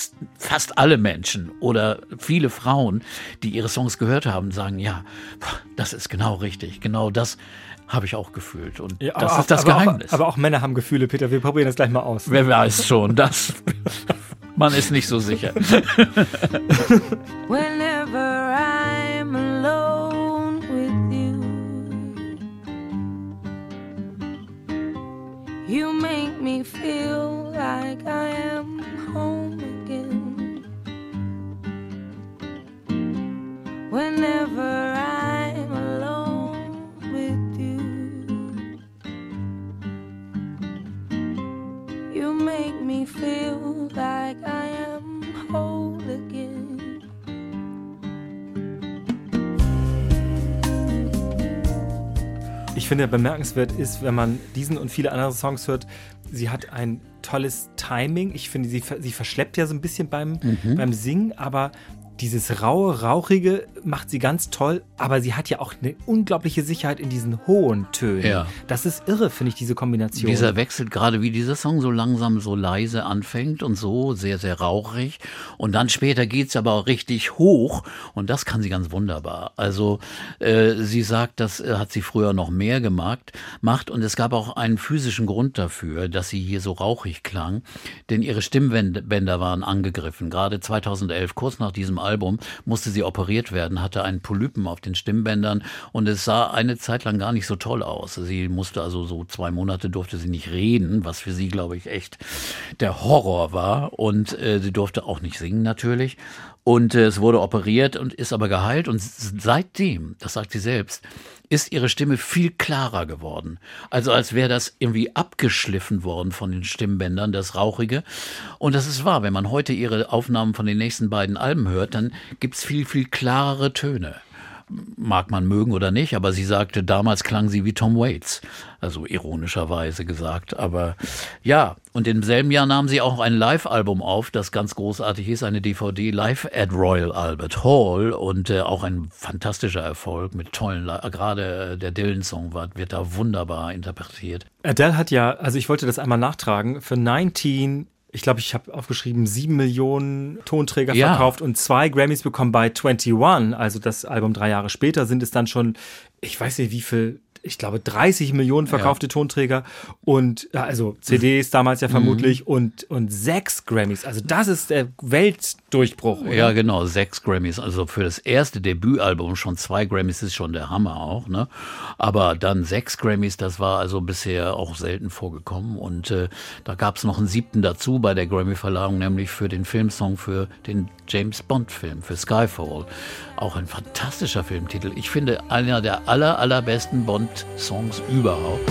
fast alle Menschen oder viele Frauen, die ihre Songs gehört haben, sagen, ja, das ist genau richtig, genau das habe ich auch gefühlt und ja, das
aber,
ist das
aber
Geheimnis.
Auch, aber auch Männer haben Gefühle, Peter, wir probieren das gleich mal aus.
Wer weiß schon, das, man ist nicht so sicher.
Whenever I'm alone with you, you make me feel like I am home again. Whenever I'm alone with you, you make me feel like I am whole again.
Ich finde, bemerkenswert ist, wenn man diesen und viele andere Songs hört, sie hat ein tolles Timing. Ich finde, sie, sie verschleppt ja so ein bisschen beim, mhm. beim Singen, aber dieses raue, rauchige macht sie ganz toll, aber sie hat ja auch eine unglaubliche Sicherheit in diesen hohen Tönen.
Ja.
Das ist irre, finde ich, diese Kombination.
Dieser Wechsel, gerade wie dieser Song so langsam so leise anfängt und so sehr, sehr rauchig. Und dann später geht's aber auch richtig hoch und das kann sie ganz wunderbar. Also äh, sie sagt, das äh, hat sie früher noch mehr gemacht, macht und es gab auch einen physischen Grund dafür, dass sie hier so rauchig klang, denn ihre Stimmbänder waren angegriffen. Gerade zweitausendelf, kurz nach diesem Album, musste sie operiert werden, hatte einen Polypen auf den Stimmbändern und es sah eine Zeit lang gar nicht so toll aus. Sie musste also so zwei Monate durfte sie nicht reden, was für sie, glaube ich, echt der Horror war und äh, sie durfte auch nicht singen natürlich und äh, es wurde operiert und ist aber geheilt und seitdem, das sagt sie selbst, ist ihre Stimme viel klarer geworden. Also als wäre das irgendwie abgeschliffen worden von den Stimmbändern, das Rauchige. Und das ist wahr, wenn man heute ihre Aufnahmen von den nächsten beiden Alben hört, dann gibt's viel, viel klarere Töne. Mag man mögen oder nicht, aber sie sagte, damals klang sie wie Tom Waits. Also ironischerweise gesagt. Aber ja, und im selben Jahr nahm sie auch ein Live-Album auf, das ganz großartig ist, eine D V D, Live at Royal Albert Hall. Und äh, auch ein fantastischer Erfolg mit tollen, gerade äh, der Dylan-Song wird da wunderbar interpretiert.
Adele hat ja, also ich wollte das einmal nachtragen, für neunzehn ich glaube, ich habe aufgeschrieben, sieben Millionen Tonträger
ja.
verkauft und zwei Grammys bekommen bei einundzwanzig. Also das Album drei Jahre später sind es dann schon, ich weiß nicht wie viel, ich glaube dreißig Millionen verkaufte ja. Tonträger und also C Ds damals ja vermutlich mhm. und, und sechs Grammys. Also das ist der Weltdurchbruch, oder?
Ja, genau, sechs Grammys. Also für das erste Debütalbum schon zwei Grammys ist schon der Hammer auch, ne? Aber dann sechs Grammys, das war also bisher auch selten vorgekommen und äh, da gab es noch einen siebten dazu bei der Grammy-Verleihung, nämlich für den Filmsong für den James-Bond-Film, für Skyfall. Auch ein fantastischer Filmtitel. Ich finde, einer der aller, allerbesten Bond-Songs überhaupt.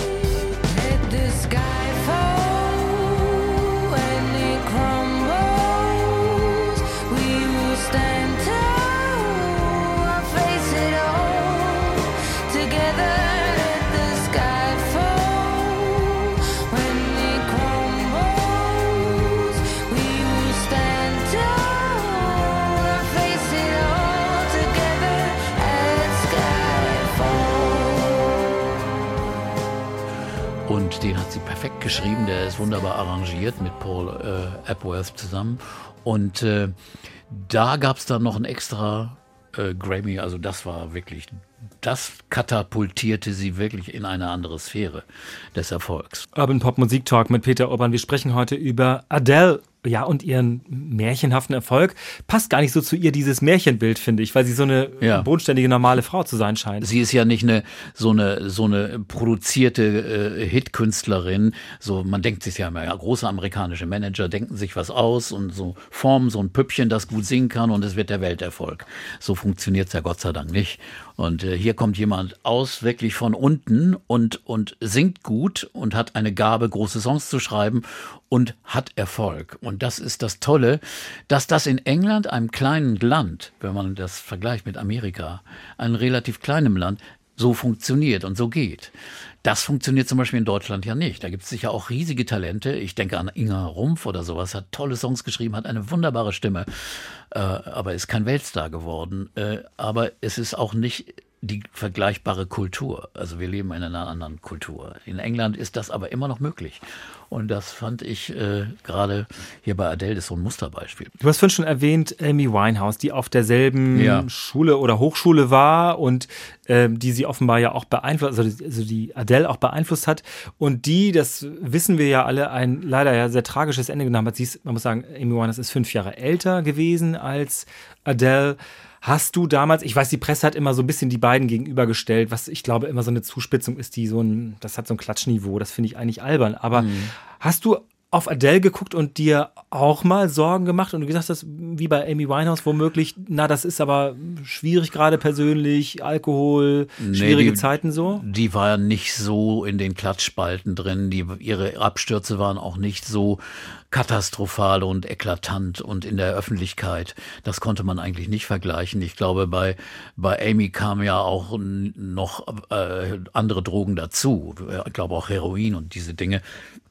Und den hat sie perfekt geschrieben, der ist wunderbar arrangiert mit Paul äh, Epworth zusammen. Und äh, da gab es dann noch ein extra äh, Grammy, also das war wirklich, das katapultierte sie wirklich in eine andere Sphäre des Erfolgs.
Urban Pop Musik Talk mit Peter Urban. Wir sprechen heute über Adele. Ja, und ihren märchenhaften Erfolg. Passt gar nicht so zu ihr, dieses Märchenbild, finde ich, weil sie so eine ja. bodenständige, normale Frau zu sein scheint.
Sie ist ja nicht eine so eine so eine produzierte äh, Hitkünstlerin. So, man denkt sich ja immer, ja, große amerikanische Manager denken sich was aus und so formen so ein Püppchen, das gut singen kann und es wird der Welterfolg. So funktioniert's ja Gott sei Dank nicht. Und äh, hier kommt jemand aus, wirklich von unten und, und singt gut und hat eine Gabe, große Songs zu schreiben und hat Erfolg. Und das ist das Tolle, dass das in England, einem kleinen Land, wenn man das vergleicht mit Amerika, einem relativ kleinen Land, so funktioniert und so geht. Das funktioniert zum Beispiel in Deutschland ja nicht. Da gibt es sicher auch riesige Talente. Ich denke an Inga Rumpf oder sowas, hat tolle Songs geschrieben, hat eine wunderbare Stimme, äh, aber ist kein Weltstar geworden. Äh, aber es ist auch nicht die vergleichbare Kultur. Also wir leben in einer anderen Kultur. In England ist das aber immer noch möglich. Und das fand ich äh, gerade hier bei Adele ist so ein Musterbeispiel.
Du hast vorhin schon erwähnt, Amy Winehouse, die auf derselben
ja.
Schule oder Hochschule war und äh, die sie offenbar ja auch beeinflusst, also, also die Adele auch beeinflusst hat und die, das wissen wir ja alle, ein leider ja sehr tragisches Ende genommen hat. Sie ist, man muss sagen, Amy Winehouse ist fünf Jahre älter gewesen als Adele. Hast du damals, ich weiß, die Presse hat immer so ein bisschen die beiden gegenübergestellt, was ich glaube immer so eine Zuspitzung ist, die so ein, das hat so ein Klatschniveau, das finde ich eigentlich albern. Aber mhm. hast du auf Adele geguckt und dir auch mal Sorgen gemacht und du gesagt hast, wie bei Amy Winehouse womöglich, na, das ist aber schwierig gerade persönlich, Alkohol,
nee,
schwierige
die,
Zeiten so?
Die war ja nicht so in den Klatschspalten drin, die, ihre Abstürze waren auch nicht so katastrophal und eklatant und in der Öffentlichkeit. Das konnte man eigentlich nicht vergleichen. Ich glaube, bei, bei Amy kamen ja auch noch äh, andere Drogen dazu. Ich glaube auch Heroin und diese Dinge.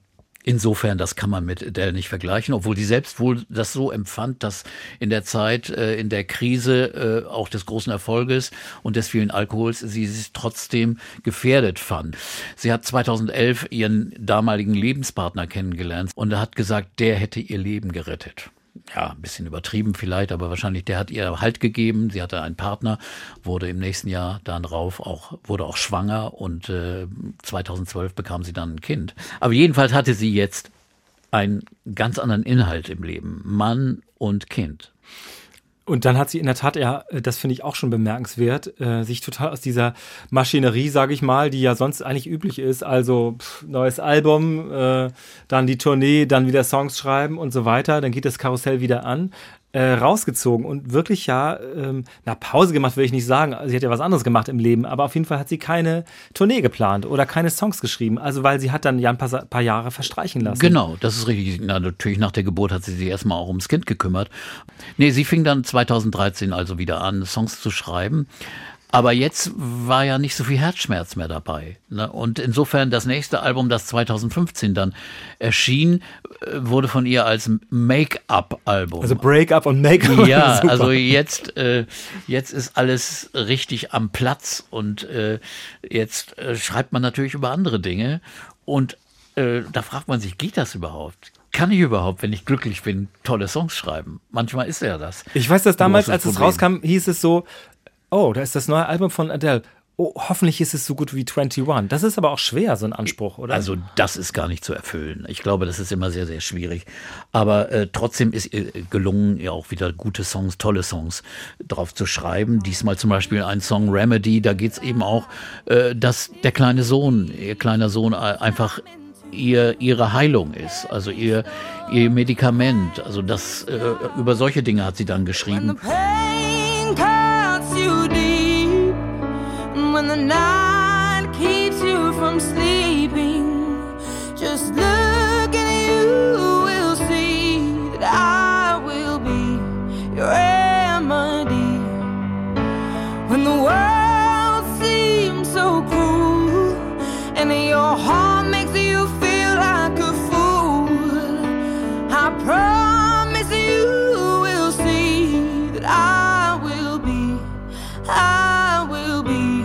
Insofern, das kann man mit Adele nicht vergleichen, obwohl sie selbst wohl das so empfand, dass in der Zeit, äh, in der Krise, äh, auch des großen Erfolges und des vielen Alkohols, sie sich trotzdem gefährdet fand. Sie hat zweitausendelf ihren damaligen Lebenspartner kennengelernt und hat gesagt, der hätte ihr Leben gerettet. Ja, ein bisschen übertrieben vielleicht, aber wahrscheinlich der hat ihr Halt gegeben. Sie hatte einen Partner, wurde im nächsten Jahr dann rauf auch, wurde auch schwanger und äh, zweitausendzwölf bekam sie dann ein Kind. Aber jedenfalls hatte sie jetzt einen ganz anderen Inhalt im Leben. Mann und Kind.
Und dann hat sie in der Tat, ja, das finde ich auch schon bemerkenswert, äh, sich total aus dieser Maschinerie, sage ich mal, die ja sonst eigentlich üblich ist, also pff, neues Album, äh, dann die Tournee, dann wieder Songs schreiben und so weiter, dann geht das Karussell wieder an, äh, rausgezogen und wirklich ja, ähm, na Pause gemacht will ich nicht sagen, sie hat ja was anderes gemacht im Leben, aber auf jeden Fall hat sie keine Tournee geplant oder keine Songs geschrieben, also weil sie hat dann ja ein paar, paar Jahre verstreichen lassen.
Genau, das ist richtig. Na, natürlich nach der Geburt hat sie sich erstmal auch ums Kind gekümmert. Nee, sie fing dann zweitausenddreizehn also wieder an, Songs zu schreiben. Aber jetzt war ja nicht so viel Herzschmerz mehr dabei. Ne? Und insofern das nächste Album, das zweitausendfünfzehn dann erschien, wurde von ihr als Make-up-Album.
Also Break-up und Make-up.
Ja, also jetzt, äh, jetzt ist alles richtig am Platz und äh, jetzt äh, schreibt man natürlich über andere Dinge. Und äh, da fragt man sich, geht das überhaupt? Kann ich überhaupt, wenn ich glücklich bin, tolle Songs schreiben? Manchmal ist ja das.
Ich weiß, dass damals, als es
Problem.
rauskam, hieß es so, oh, da ist das neue Album von Adele. Oh, hoffentlich ist es so gut wie einundzwanzig. Das ist aber auch schwer, so ein Anspruch, oder?
Also das ist gar nicht zu erfüllen. Ich glaube, das ist immer sehr, sehr schwierig. Aber äh, trotzdem ist ihr gelungen, ja auch wieder gute Songs, tolle Songs drauf zu schreiben. Diesmal zum Beispiel ein Song Remedy, da geht es eben auch, äh, dass der kleine Sohn, ihr kleiner Sohn einfach ihr ihre Heilung ist, also ihr, ihr Medikament. Also das, äh, über solche Dinge hat sie dann geschrieben.
When the night keeps you from sleeping, just look at you, will see that I will be your remedy. When the world seems so cruel and your heart makes you feel like a fool, I promise you will see that I will be, I will be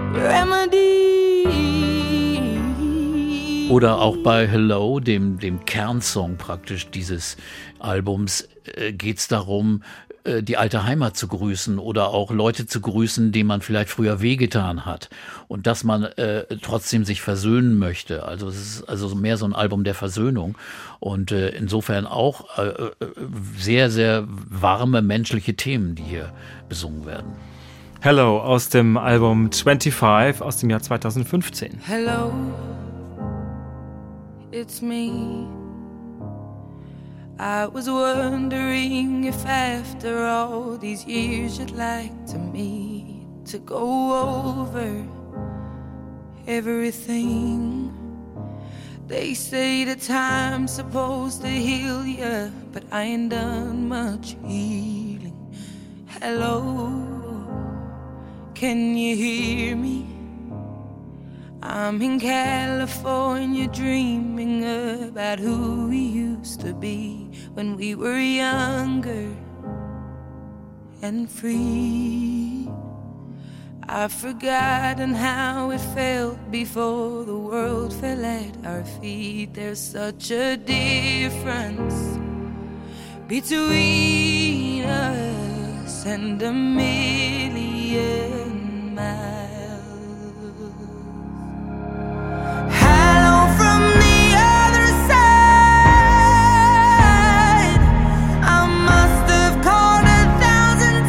Oder auch bei Hello, dem, dem Kernsong praktisch dieses Albums, äh, geht es darum, äh, die alte Heimat zu grüßen oder auch Leute zu grüßen, denen man vielleicht früher wehgetan hat und dass man äh, trotzdem sich versöhnen möchte. Also es ist also mehr so ein Album der Versöhnung und äh, insofern auch äh, sehr, sehr warme menschliche Themen, die hier besungen werden.
Hello aus dem Album fünfundzwanzig aus dem Jahr zweitausendfünfzehn.
Hello, it's me. I was wondering if after all these years you'd like to meet, to go over everything. They say the time's supposed to heal ya, but I ain't done much healing. Hello, can you hear me? I'm in California dreaming about who we used to be when we were younger and free. I've forgotten how it felt before the world fell at our feet. There's such a difference between us and a million miles. Hello from the other side. I must have called a thousand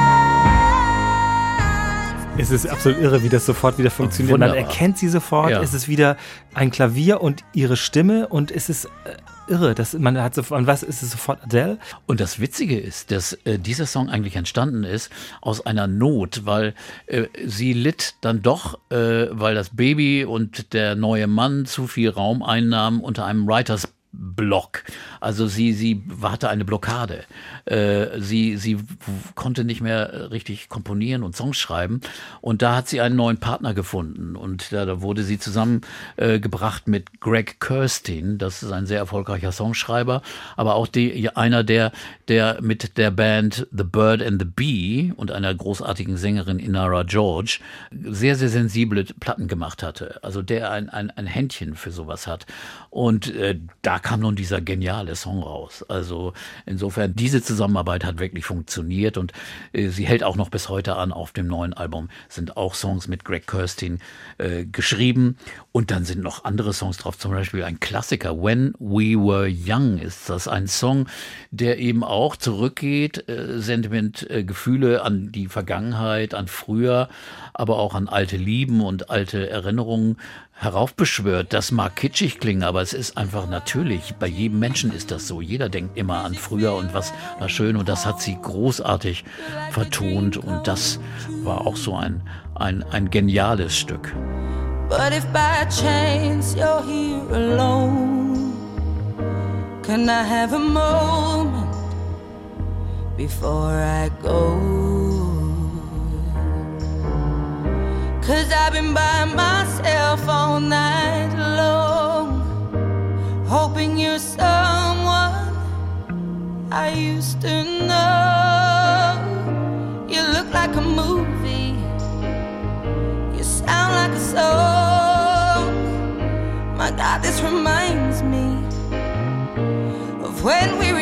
times.
Es ist absolut irre, wie das sofort wieder funktioniert.
Wunderbar.
Man erkennt sie sofort.
Ja.
Es ist wieder ein Klavier und ihre Stimme und es ist äh, irre. Das, man hat sofort, und was ist es sofort Adele?
Und das Witzige ist, dass äh, dieser Song eigentlich entstanden ist aus einer Not, weil äh, sie litt dann doch, äh, weil das Baby und der neue Mann zu viel Raum einnahmen unter einem Writers Block. Also sie, sie hatte eine Blockade. Äh, sie, sie w- konnte nicht mehr richtig komponieren und Songs schreiben. Und da hat sie einen neuen Partner gefunden. Und da, da wurde sie zusammengebracht äh, gebracht mit Greg Kurstin. Das ist ein sehr erfolgreicher Songschreiber. Aber auch die, einer, der, der mit der Band The Bird and the Bee und einer großartigen Sängerin Inara George sehr, sehr sensible Platten gemacht hatte. Also der ein, ein, ein Händchen für sowas hat. Und äh, da kam nun dieser geniale Song raus. Also insofern, diese Zusammenarbeit hat wirklich funktioniert und äh, sie hält auch noch bis heute an. Auf dem neuen Album sind auch Songs mit Greg Kurstin äh, geschrieben und dann sind noch andere Songs drauf, zum Beispiel ein Klassiker, When We Were Young ist das, ein Song, der eben auch zurückgeht, äh, Sentiment, äh, Gefühle an die Vergangenheit, an früher, aber auch an alte Lieben und alte Erinnerungen heraufbeschwört. Das mag kitschig klingen, aber es ist einfach natürlich. Bei jedem Menschen ist das so. Jeder denkt immer an früher und was war schön und das hat sie großartig vertont und das war auch so ein, ein, ein geniales Stück.
But if by chance you're here alone, can I have a moment before I go? 'Cause I've been by myself all night long, hoping you're someone I used to know. You look like a movie, you sound like a song. My God, this reminds me of when we were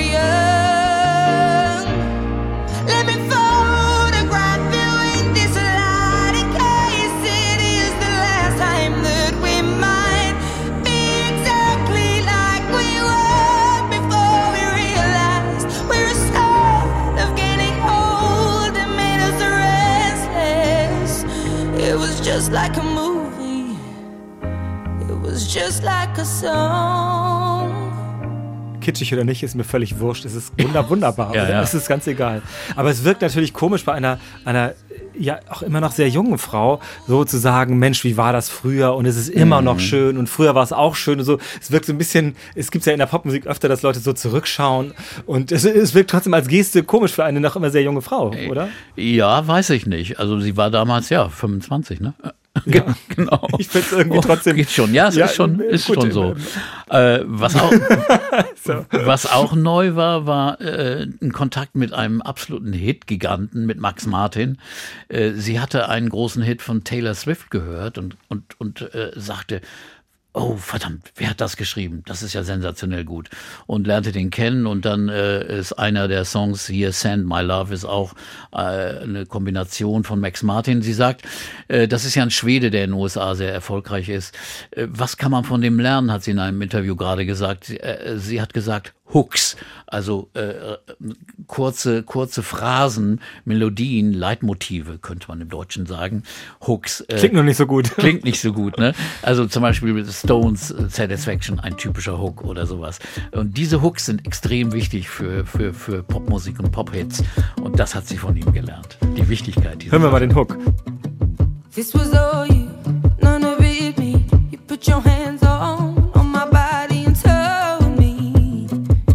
young. Let me photograph you in this light in case it is the last time that we might be exactly like we were before we realized we're scared of getting old and made us restless. It was just like a movie, it was just like a song.
Kitschig oder nicht, ist mir völlig wurscht. Es ist wunder, wunderbar.
Ja, ja.
Es ist ganz egal. Aber es wirkt natürlich komisch bei einer, einer ja auch immer noch sehr jungen Frau, so zu sagen, Mensch, wie war das früher? Und es ist immer
Mhm.
noch schön und früher war es auch schön und so. Es wirkt so ein bisschen, es gibt ja in der Popmusik öfter, dass Leute so zurückschauen und es, es wirkt trotzdem als Geste komisch für eine noch immer sehr junge Frau, oder?
Ja, weiß ich nicht. Also sie war damals ja fünfundzwanzig, ne?
Ja.
Genau.
Ich finde es irgendwie
Oh,
trotzdem.
geht schon. Ja, es
Ja,
ist schon, ist
gut,
schon so. Äh, was auch,
So.
was auch neu war, war äh, ein Kontakt mit einem absoluten Hit-Giganten, mit Max Martin. Äh, sie hatte einen großen Hit von Taylor Swift gehört und, und, und äh, sagte, oh, verdammt, wer hat das geschrieben? Das ist ja sensationell gut. Und lernte den kennen und dann äh, ist einer der Songs hier, Send My Love, ist auch äh, eine Kombination von Max Martin. Sie sagt, äh, das ist ja ein Schwede, der in den U S A sehr erfolgreich ist. Äh, was kann man von dem lernen, hat sie in einem Interview gerade gesagt. Sie, äh, sie hat gesagt, Hooks, also äh, kurze, kurze Phrasen, Melodien, Leitmotive, könnte man im Deutschen sagen. Hooks. Äh,
Klingt noch nicht so gut.
Klingt nicht so gut, ne? Also zum Beispiel mit Stones äh, Satisfaction, ein typischer Hook oder sowas. Und diese Hooks sind extrem wichtig für, für, für Popmusik und Pophits. Und das hat sie von ihm gelernt. Die Wichtigkeit dieser
Hören wir mal
Sache.
den Hook.
This was all you, none of it me. You put your hands on, on my body and told me.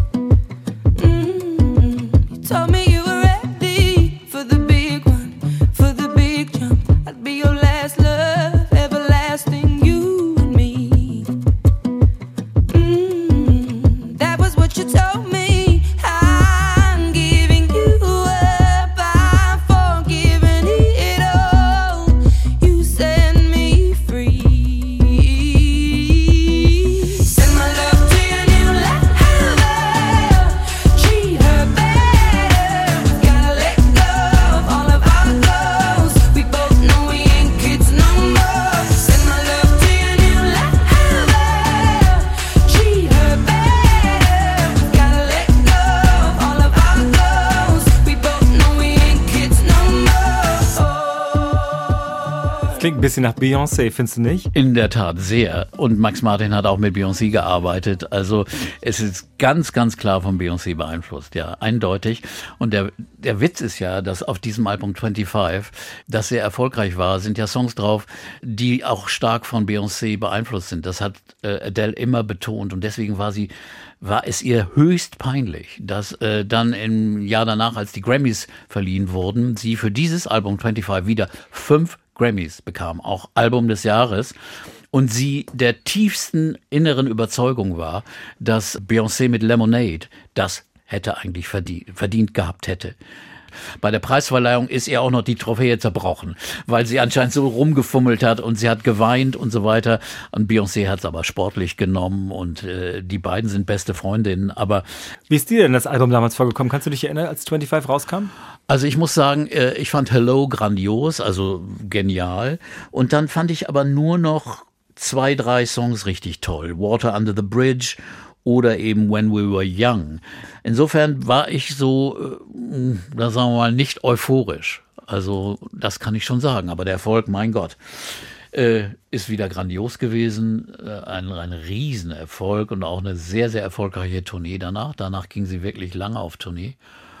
Mm, you told me you were ready for the big one, for the big jump. I'd be your last love, everlasting, you and me. Mm, that was what you told me. I'm giving you up, I'm forgiving it all. You set me free.
klingt ein bisschen nach Beyoncé, findest du nicht?
In der Tat, sehr. Und Max Martin hat auch mit Beyoncé gearbeitet. Also es ist ganz, ganz klar von Beyoncé beeinflusst, ja, eindeutig. Und der, der Witz ist ja, dass auf diesem Album fünfundzwanzig, das sehr erfolgreich war, sind ja Songs drauf, die auch stark von Beyoncé beeinflusst sind. Das hat äh, Adele immer betont und deswegen war sie war es ihr höchst peinlich, dass äh, dann im Jahr danach, als die Grammys verliehen wurden, sie für dieses Album fünfundzwanzig wieder fünf Grammys bekam, auch Album des Jahres. Und sie der tiefsten inneren Überzeugung war, dass Beyoncé mit Lemonade das hätte eigentlich verdient, verdient gehabt hätte. Bei der Preisverleihung ist ihr auch noch die Trophäe zerbrochen, weil sie anscheinend so rumgefummelt hat und sie hat geweint und so weiter. Und Beyoncé hat es aber sportlich genommen und äh, die beiden sind beste Freundinnen. Aber
wie ist dir denn das Album damals vorgekommen? Kannst du dich erinnern, als fünfundzwanzig rauskam?
Also ich muss sagen, äh, ich fand Hello grandios, also genial. Und dann fand ich aber nur noch zwei, drei Songs richtig toll. Water Under the Bridge oder eben When We Were Young. Insofern war ich so, äh, da sagen wir mal, nicht euphorisch. Also das kann ich schon sagen. Aber der Erfolg, mein Gott, äh, ist wieder grandios gewesen. Äh, ein, ein Riesenerfolg und auch eine sehr, sehr erfolgreiche Tournee danach. Danach ging sie wirklich lange auf Tournee.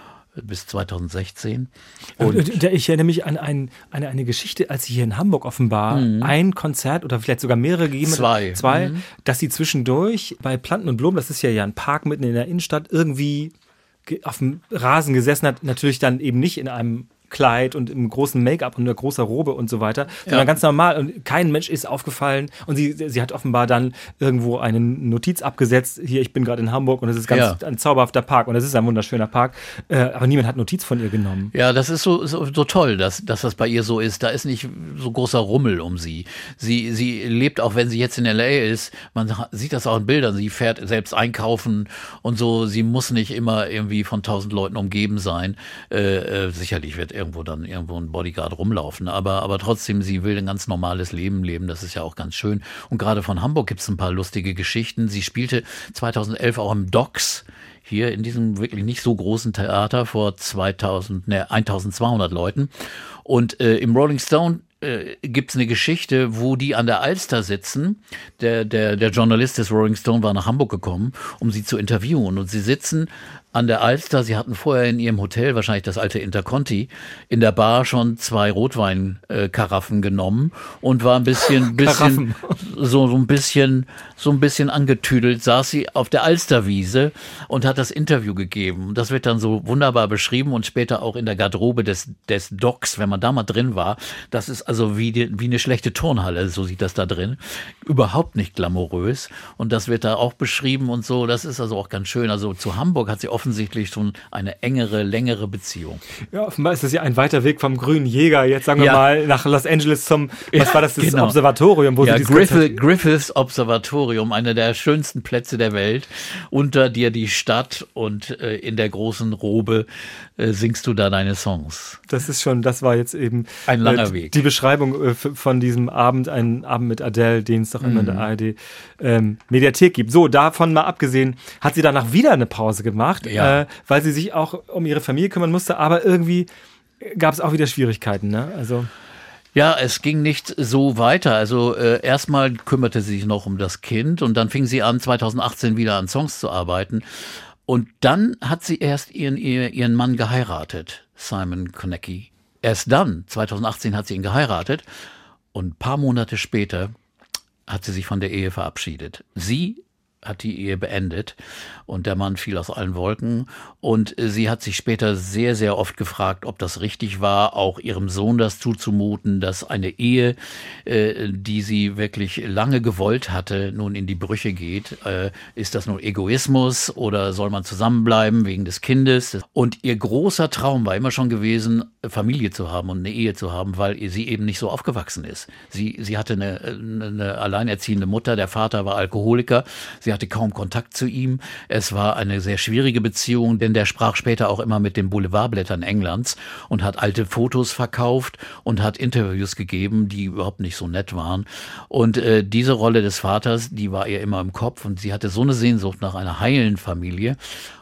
Bis zweitausendsechzehn.
Und ich erinnere mich an ein, eine, eine Geschichte, als sie hier in Hamburg offenbar mhm. ein Konzert oder vielleicht sogar mehrere gegeben hat.
Zwei.
Zwei,
mhm.
dass sie zwischendurch bei Planten und Blumen, das ist ja, ja ein Park mitten in der Innenstadt, irgendwie auf dem Rasen gesessen hat. Natürlich dann eben nicht in einem Kleid und im großen Make-up und einer großen Robe und so weiter, sondern ja. ganz normal und kein Mensch ist aufgefallen und sie, sie hat offenbar dann irgendwo eine Notiz abgesetzt, hier, ich bin gerade in Hamburg und es ist ganz ja. ein zauberhafter Park und es ist ein wunderschöner Park, äh, aber niemand hat Notiz von ihr genommen.
Ja, das ist so, so, so toll, dass, dass das bei ihr so ist, da ist nicht so großer Rummel um sie. Sie, sie lebt auch, wenn sie jetzt in L A ist, man sieht das auch in Bildern, sie fährt selbst einkaufen und so, sie muss nicht immer irgendwie von tausend Leuten umgeben sein, äh, äh, sicherlich wird irgendwo dann irgendwo ein Bodyguard rumlaufen. Aber, aber trotzdem, sie will ein ganz normales Leben leben. Das ist ja auch ganz schön. Und gerade von Hamburg gibt es ein paar lustige Geschichten. Sie spielte zweitausendelf auch im Docks hier in diesem wirklich nicht so großen Theater vor zweitausend, ne, eintausendzweihundert Leuten. Und äh, im Rolling Stone äh, gibt es eine Geschichte, wo die an der Alster sitzen. Der, der, der Journalist des Rolling Stone war nach Hamburg gekommen, um sie zu interviewen. Und sie sitzen an der Alster, sie hatten vorher in ihrem Hotel, wahrscheinlich das alte Interconti, in der Bar schon zwei Rotweinkaraffen äh, genommen und war ein bisschen, bisschen so, so ein bisschen, so ein bisschen angetüdelt, saß sie auf der Alsterwiese und hat das Interview gegeben. Das wird dann so wunderbar beschrieben und später auch in der Garderobe des, des Docks, wenn man da mal drin war. Das ist also wie, die, wie eine schlechte Turnhalle, so sieht das da drin. Überhaupt nicht glamourös. Und das wird da auch beschrieben und so. Das ist also auch ganz schön. Also zu Hamburg hat sie offensichtlich schon eine engere, längere Beziehung.
Ja, offenbar ist das ja ein weiter Weg vom Grünen Jäger, jetzt sagen wir
ja.
mal nach Los Angeles zum, was
ja,
war das, das
genau.
Observatorium, wo
ja,
sie
Griffith, Griffiths Observatorium, einer der schönsten Plätze der Welt. Unter dir die Stadt und äh, in der großen Robe äh, singst du da deine Songs.
Das ist schon, das war jetzt eben
ein langer
äh,
Weg.
Die Beschreibung äh, von diesem Abend, ein Abend mit Adele, den es doch immer mhm. in der A R D ähm, Mediathek gibt. So, davon mal abgesehen, hat sie danach wieder eine Pause gemacht.
Ja.
Äh, weil sie sich auch um ihre Familie kümmern musste, aber irgendwie gab es auch wieder Schwierigkeiten, ne? Also
ja, es ging nicht so weiter. Also äh, erstmal kümmerte sie sich noch um das Kind und dann fing sie an, zweitausendachtzehn wieder an Songs zu arbeiten. Und dann hat sie erst ihren, ihren Mann geheiratet, Simon Konecki. Erst dann, zweitausendachtzehn, hat sie ihn geheiratet und ein paar Monate später hat sie sich von der Ehe verabschiedet. Sie hat die Ehe beendet und der Mann fiel aus allen Wolken und sie hat sich später sehr, sehr oft gefragt, ob das richtig war, auch ihrem Sohn das zuzumuten, dass eine Ehe, äh, die sie wirklich lange gewollt hatte, nun in die Brüche geht. Äh, ist das nur Egoismus oder soll man zusammenbleiben wegen des Kindes? Und ihr großer Traum war immer schon gewesen, Familie zu haben und eine Ehe zu haben, weil sie eben nicht so aufgewachsen ist. Sie, sie hatte eine, eine alleinerziehende Mutter, der Vater war Alkoholiker, sie hatte kaum Kontakt zu ihm. Es war eine sehr schwierige Beziehung, denn der sprach später auch immer mit den Boulevardblättern Englands und hat alte Fotos verkauft und hat Interviews gegeben, die überhaupt nicht so nett waren. Und äh, diese Rolle des Vaters, die war ihr immer im Kopf und sie hatte so eine Sehnsucht nach einer heilen Familie.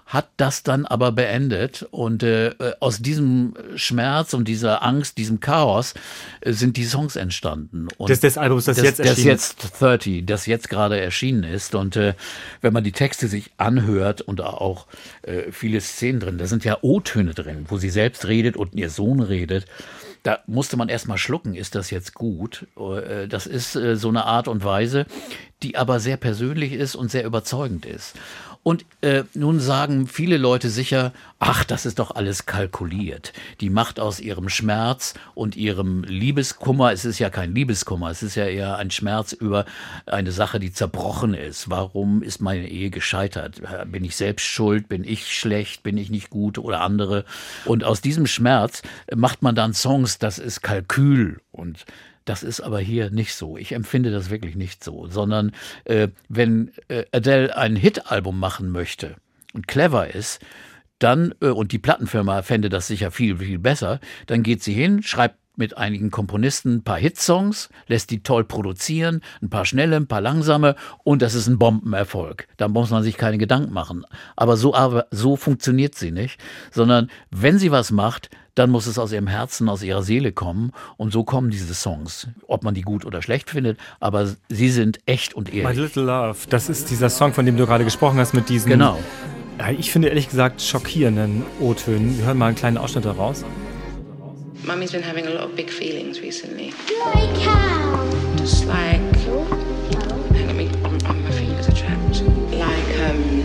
hat das dann aber beendet und äh, aus diesem Schmerz und dieser Angst, diesem Chaos äh, sind die Songs entstanden. Und
des, des Albums, das, das jetzt erschienen
das jetzt dreißig, das jetzt gerade erschienen ist und äh, wenn man die Texte sich anhört und auch äh, viele Szenen drin, da sind ja O-Töne drin, wo sie selbst redet und ihr Sohn redet. Da musste man erst mal schlucken, ist das jetzt gut? Das ist so eine Art und Weise, die aber sehr persönlich ist und sehr überzeugend ist. Und äh, nun sagen viele Leute sicher, ach, das ist doch alles kalkuliert. Die macht aus ihrem Schmerz und ihrem Liebeskummer, es ist ja kein Liebeskummer, es ist ja eher ein Schmerz über eine Sache, die zerbrochen ist. Warum ist meine Ehe gescheitert? Bin ich selbst schuld? Bin ich schlecht? Bin ich nicht gut oder andere? Und aus diesem Schmerz macht man dann Songs, das ist Kalkül und das ist aber hier nicht so. Ich empfinde das wirklich nicht so, sondern äh, wenn äh, Adele ein Hit-Album machen möchte und clever ist, dann, äh, und die Plattenfirma fände das sicher viel, viel besser, dann geht sie hin, schreibt mit einigen Komponisten ein paar Hitsongs, lässt die toll produzieren, ein paar schnelle, ein paar langsame und das ist ein Bombenerfolg. Da muss man sich keine Gedanken machen. Aber so, aber so funktioniert sie nicht, sondern wenn sie was macht, dann muss es aus ihrem Herzen, aus ihrer Seele kommen und so kommen diese Songs. Ob man die gut oder schlecht findet, aber sie sind echt und ehrlich.
My Little Love, das ist dieser Song, von dem du gerade gesprochen hast mit diesen,
genau.
Ich finde ehrlich gesagt schockierenden O-Tönen. Wir hören mal einen kleinen Ausschnitt daraus.
Mummy's been having a lot of big feelings recently.
Like how?
Just like, hang on, me, my fingers are trapped. Like, um,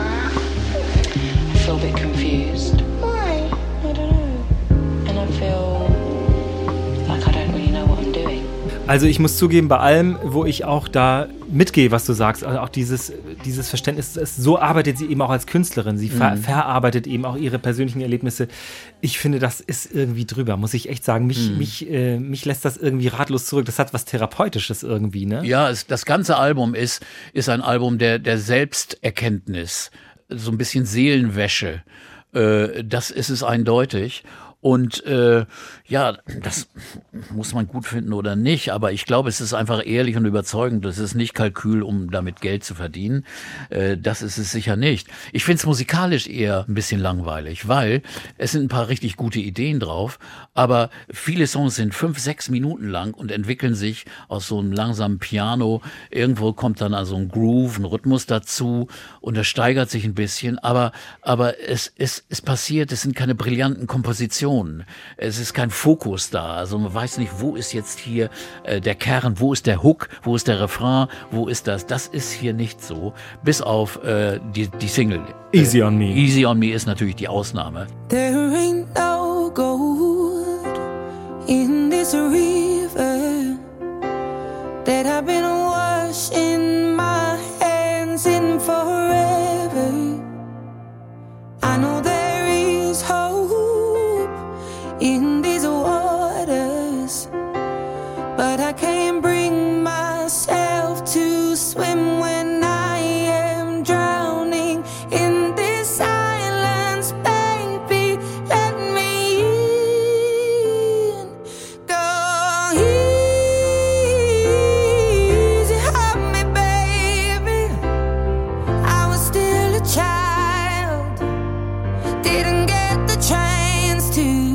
I feel a bit confused.
Why?
I don't know. And I feel like I don't really know what I'm doing.
Also ich muss zugeben, bei allem, wo ich auch da mitgehe, was du sagst, also auch dieses, dieses Verständnis, so arbeitet sie eben auch als Künstlerin. Sie ver- mhm. verarbeitet eben auch ihre persönlichen Erlebnisse. Ich finde, das ist irgendwie drüber, muss ich echt sagen. Mich, mhm. mich, äh, mich lässt das irgendwie ratlos zurück. Das hat was Therapeutisches irgendwie, ne?
Ja, es, das ganze Album ist, ist ein Album der, der Selbsterkenntnis, so ein bisschen Seelenwäsche. Äh, das ist es eindeutig. Und äh, ja, das muss man gut finden oder nicht, aber ich glaube, es ist einfach ehrlich und überzeugend. Es ist nicht Kalkül, um damit Geld zu verdienen. Äh, das ist es sicher nicht. Ich finde es musikalisch eher ein bisschen langweilig, weil es sind ein paar richtig gute Ideen drauf, aber viele Songs sind fünf, sechs Minuten lang und entwickeln sich aus so einem langsamen Piano. Irgendwo kommt dann also ein Groove, ein Rhythmus dazu und das steigert sich ein bisschen, aber aber es, es, es passiert, es sind keine brillanten Kompositionen. Es ist kein Fokus da, also man weiß nicht, wo ist jetzt hier äh, der Kern, wo ist der Hook, wo ist der Refrain, wo ist das? Das ist hier nicht so, bis auf äh, die, die Single.
Easy on Me.
Easy on Me ist natürlich die Ausnahme.
There ain't no gold in this river that I've been washing my hands in forever. I know there is hope in these waters, but I can't bring myself to swim when I am drowning in this silence. Baby, let me in. Go easy on me, baby. I was still a child, didn't get the chance to.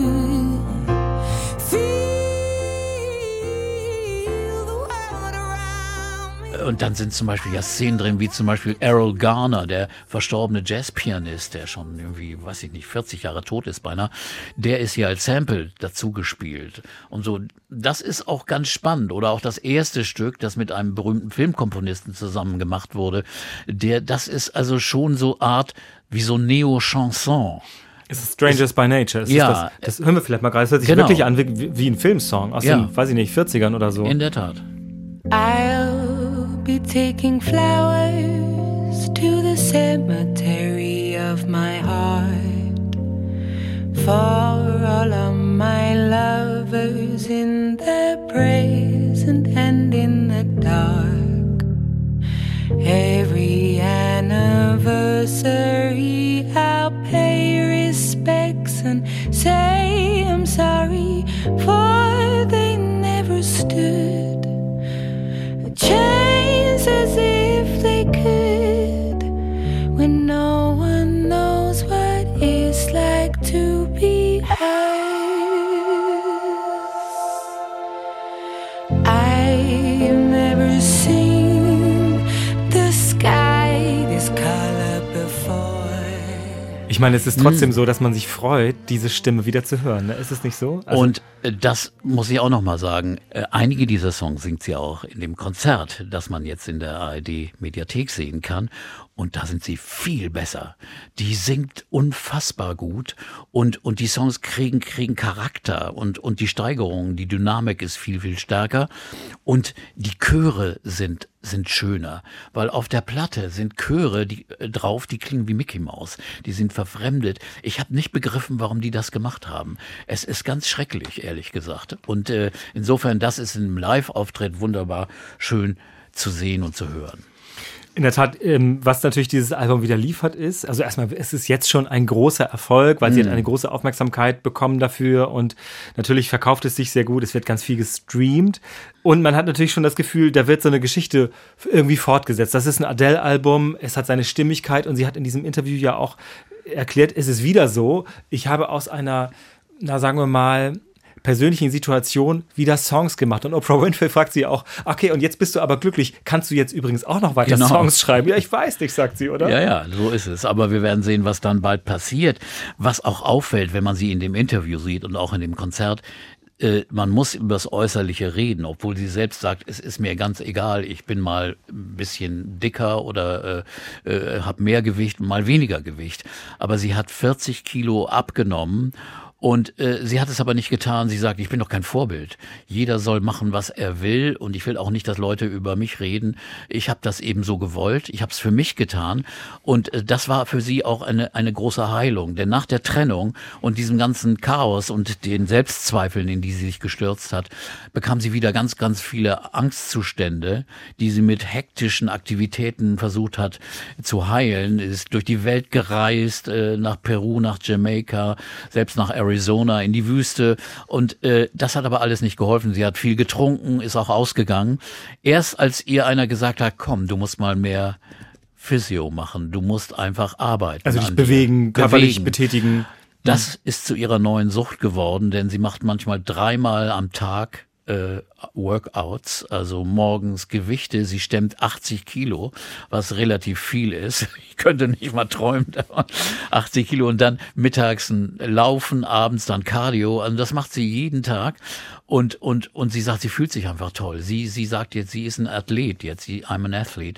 Und dann sind zum Beispiel ja Szenen drin, wie zum Beispiel Errol Garner, der verstorbene Jazzpianist, der schon irgendwie, weiß ich nicht, vierzig Jahre tot ist beinahe, der ist hier als Sample dazu gespielt. Und so, das ist auch ganz spannend. Oder auch das erste Stück, das mit einem berühmten Filmkomponisten zusammen gemacht wurde, der, das ist also schon so Art wie so Neo-Chanson.
Es ist Strangers by Nature. Es
ja.
Ist das, das hören wir vielleicht mal gerade. Es hört sich
Genau.
wirklich an wie, wie ein Filmsong aus
Ja.
den, weiß ich nicht, vierzigern oder so.
In der Tat.
I'll be taking flowers to the cemetery of my heart for all of my lovers in the present and in the dark. Every anniversary I'll pay respects and say I'm sorry, for they never stood a chance as if they could when no one knows.
Ich meine, es ist trotzdem mm. so, dass man sich freut, diese Stimme wieder zu hören. Ne? Ist es nicht so?
Also und äh, das muss ich auch nochmal sagen. Äh, einige dieser Songs singt sie auch in dem Konzert, das man jetzt in der A R D-Mediathek sehen kann. Und da sind sie viel besser. Die singt unfassbar gut und, und die Songs kriegen, kriegen Charakter und, und die Steigerung, die Dynamik ist viel, viel stärker und die Chöre sind, sind schöner, weil auf der Platte sind Chöre die, äh, drauf, die klingen wie Mickey Mouse. Die sind verfremdet. Ich habe nicht begriffen, warum die das gemacht haben. Es ist ganz schrecklich, ehrlich gesagt. Und äh, insofern, das ist im Live-Auftritt wunderbar schön zu sehen und zu hören.
In der Tat, ähm, was natürlich dieses Album wieder liefert ist, also erstmal, es ist jetzt schon ein großer Erfolg, weil mm. sie hat eine große Aufmerksamkeit bekommen dafür und natürlich verkauft es sich sehr gut, es wird ganz viel gestreamt und man hat natürlich schon das Gefühl, da wird so eine Geschichte irgendwie fortgesetzt. Das ist ein Adele-Album, es hat seine Stimmigkeit und sie hat in diesem Interview ja auch erklärt, es ist wieder so, ich habe aus einer, na sagen wir mal, persönlichen Situation wieder Songs gemacht. Und Oprah Winfrey fragt sie auch, okay, und jetzt bist du aber glücklich, kannst du jetzt übrigens auch noch weiter genau. Songs schreiben? Ja, ich weiß nicht, sagt sie, oder?
Ja, ja, so ist es. Aber wir werden sehen, was dann bald passiert. Was auch auffällt, wenn man sie in dem Interview sieht und auch in dem Konzert, äh, man muss über das Äußerliche reden, obwohl sie selbst sagt, es ist mir ganz egal, ich bin mal ein bisschen dicker oder äh, äh, habe mehr Gewicht, mal weniger Gewicht. Aber sie hat vierzig Kilo abgenommen. Und äh, sie hat es aber nicht getan. Sie sagt, ich bin doch kein Vorbild. Jeder soll machen, was er will. Und ich will auch nicht, dass Leute über mich reden. Ich habe das eben so gewollt. Ich habe es für mich getan. Und äh, das war für sie auch eine, eine große Heilung. Denn nach der Trennung und diesem ganzen Chaos und den Selbstzweifeln, in die sie sich gestürzt hat, bekam sie wieder ganz, ganz viele Angstzustände, die sie mit hektischen Aktivitäten versucht hat zu heilen. Sie ist durch die Welt gereist, äh, nach Peru, nach Jamaika, selbst nach Arizona. Arizona, in die Wüste und äh, das hat aber alles nicht geholfen. Sie hat viel getrunken, ist auch ausgegangen. Erst als ihr einer gesagt hat, komm, du musst mal mehr Physio machen, du musst einfach arbeiten.
Also dich bewegen, körperlich betätigen.
Das ist zu ihrer neuen Sucht geworden, denn sie macht manchmal dreimal am Tag äh, Workouts, also morgens Gewichte. Sie stemmt achtzig Kilo, was relativ viel ist. Ich könnte nicht mal träumen, achtzig Kilo und dann mittags ein Laufen, abends dann Cardio. Also das macht sie jeden Tag. Und, und, und sie sagt, sie fühlt sich einfach toll. Sie, sie sagt jetzt, sie ist ein Athlet jetzt, sie, I'm an athlete.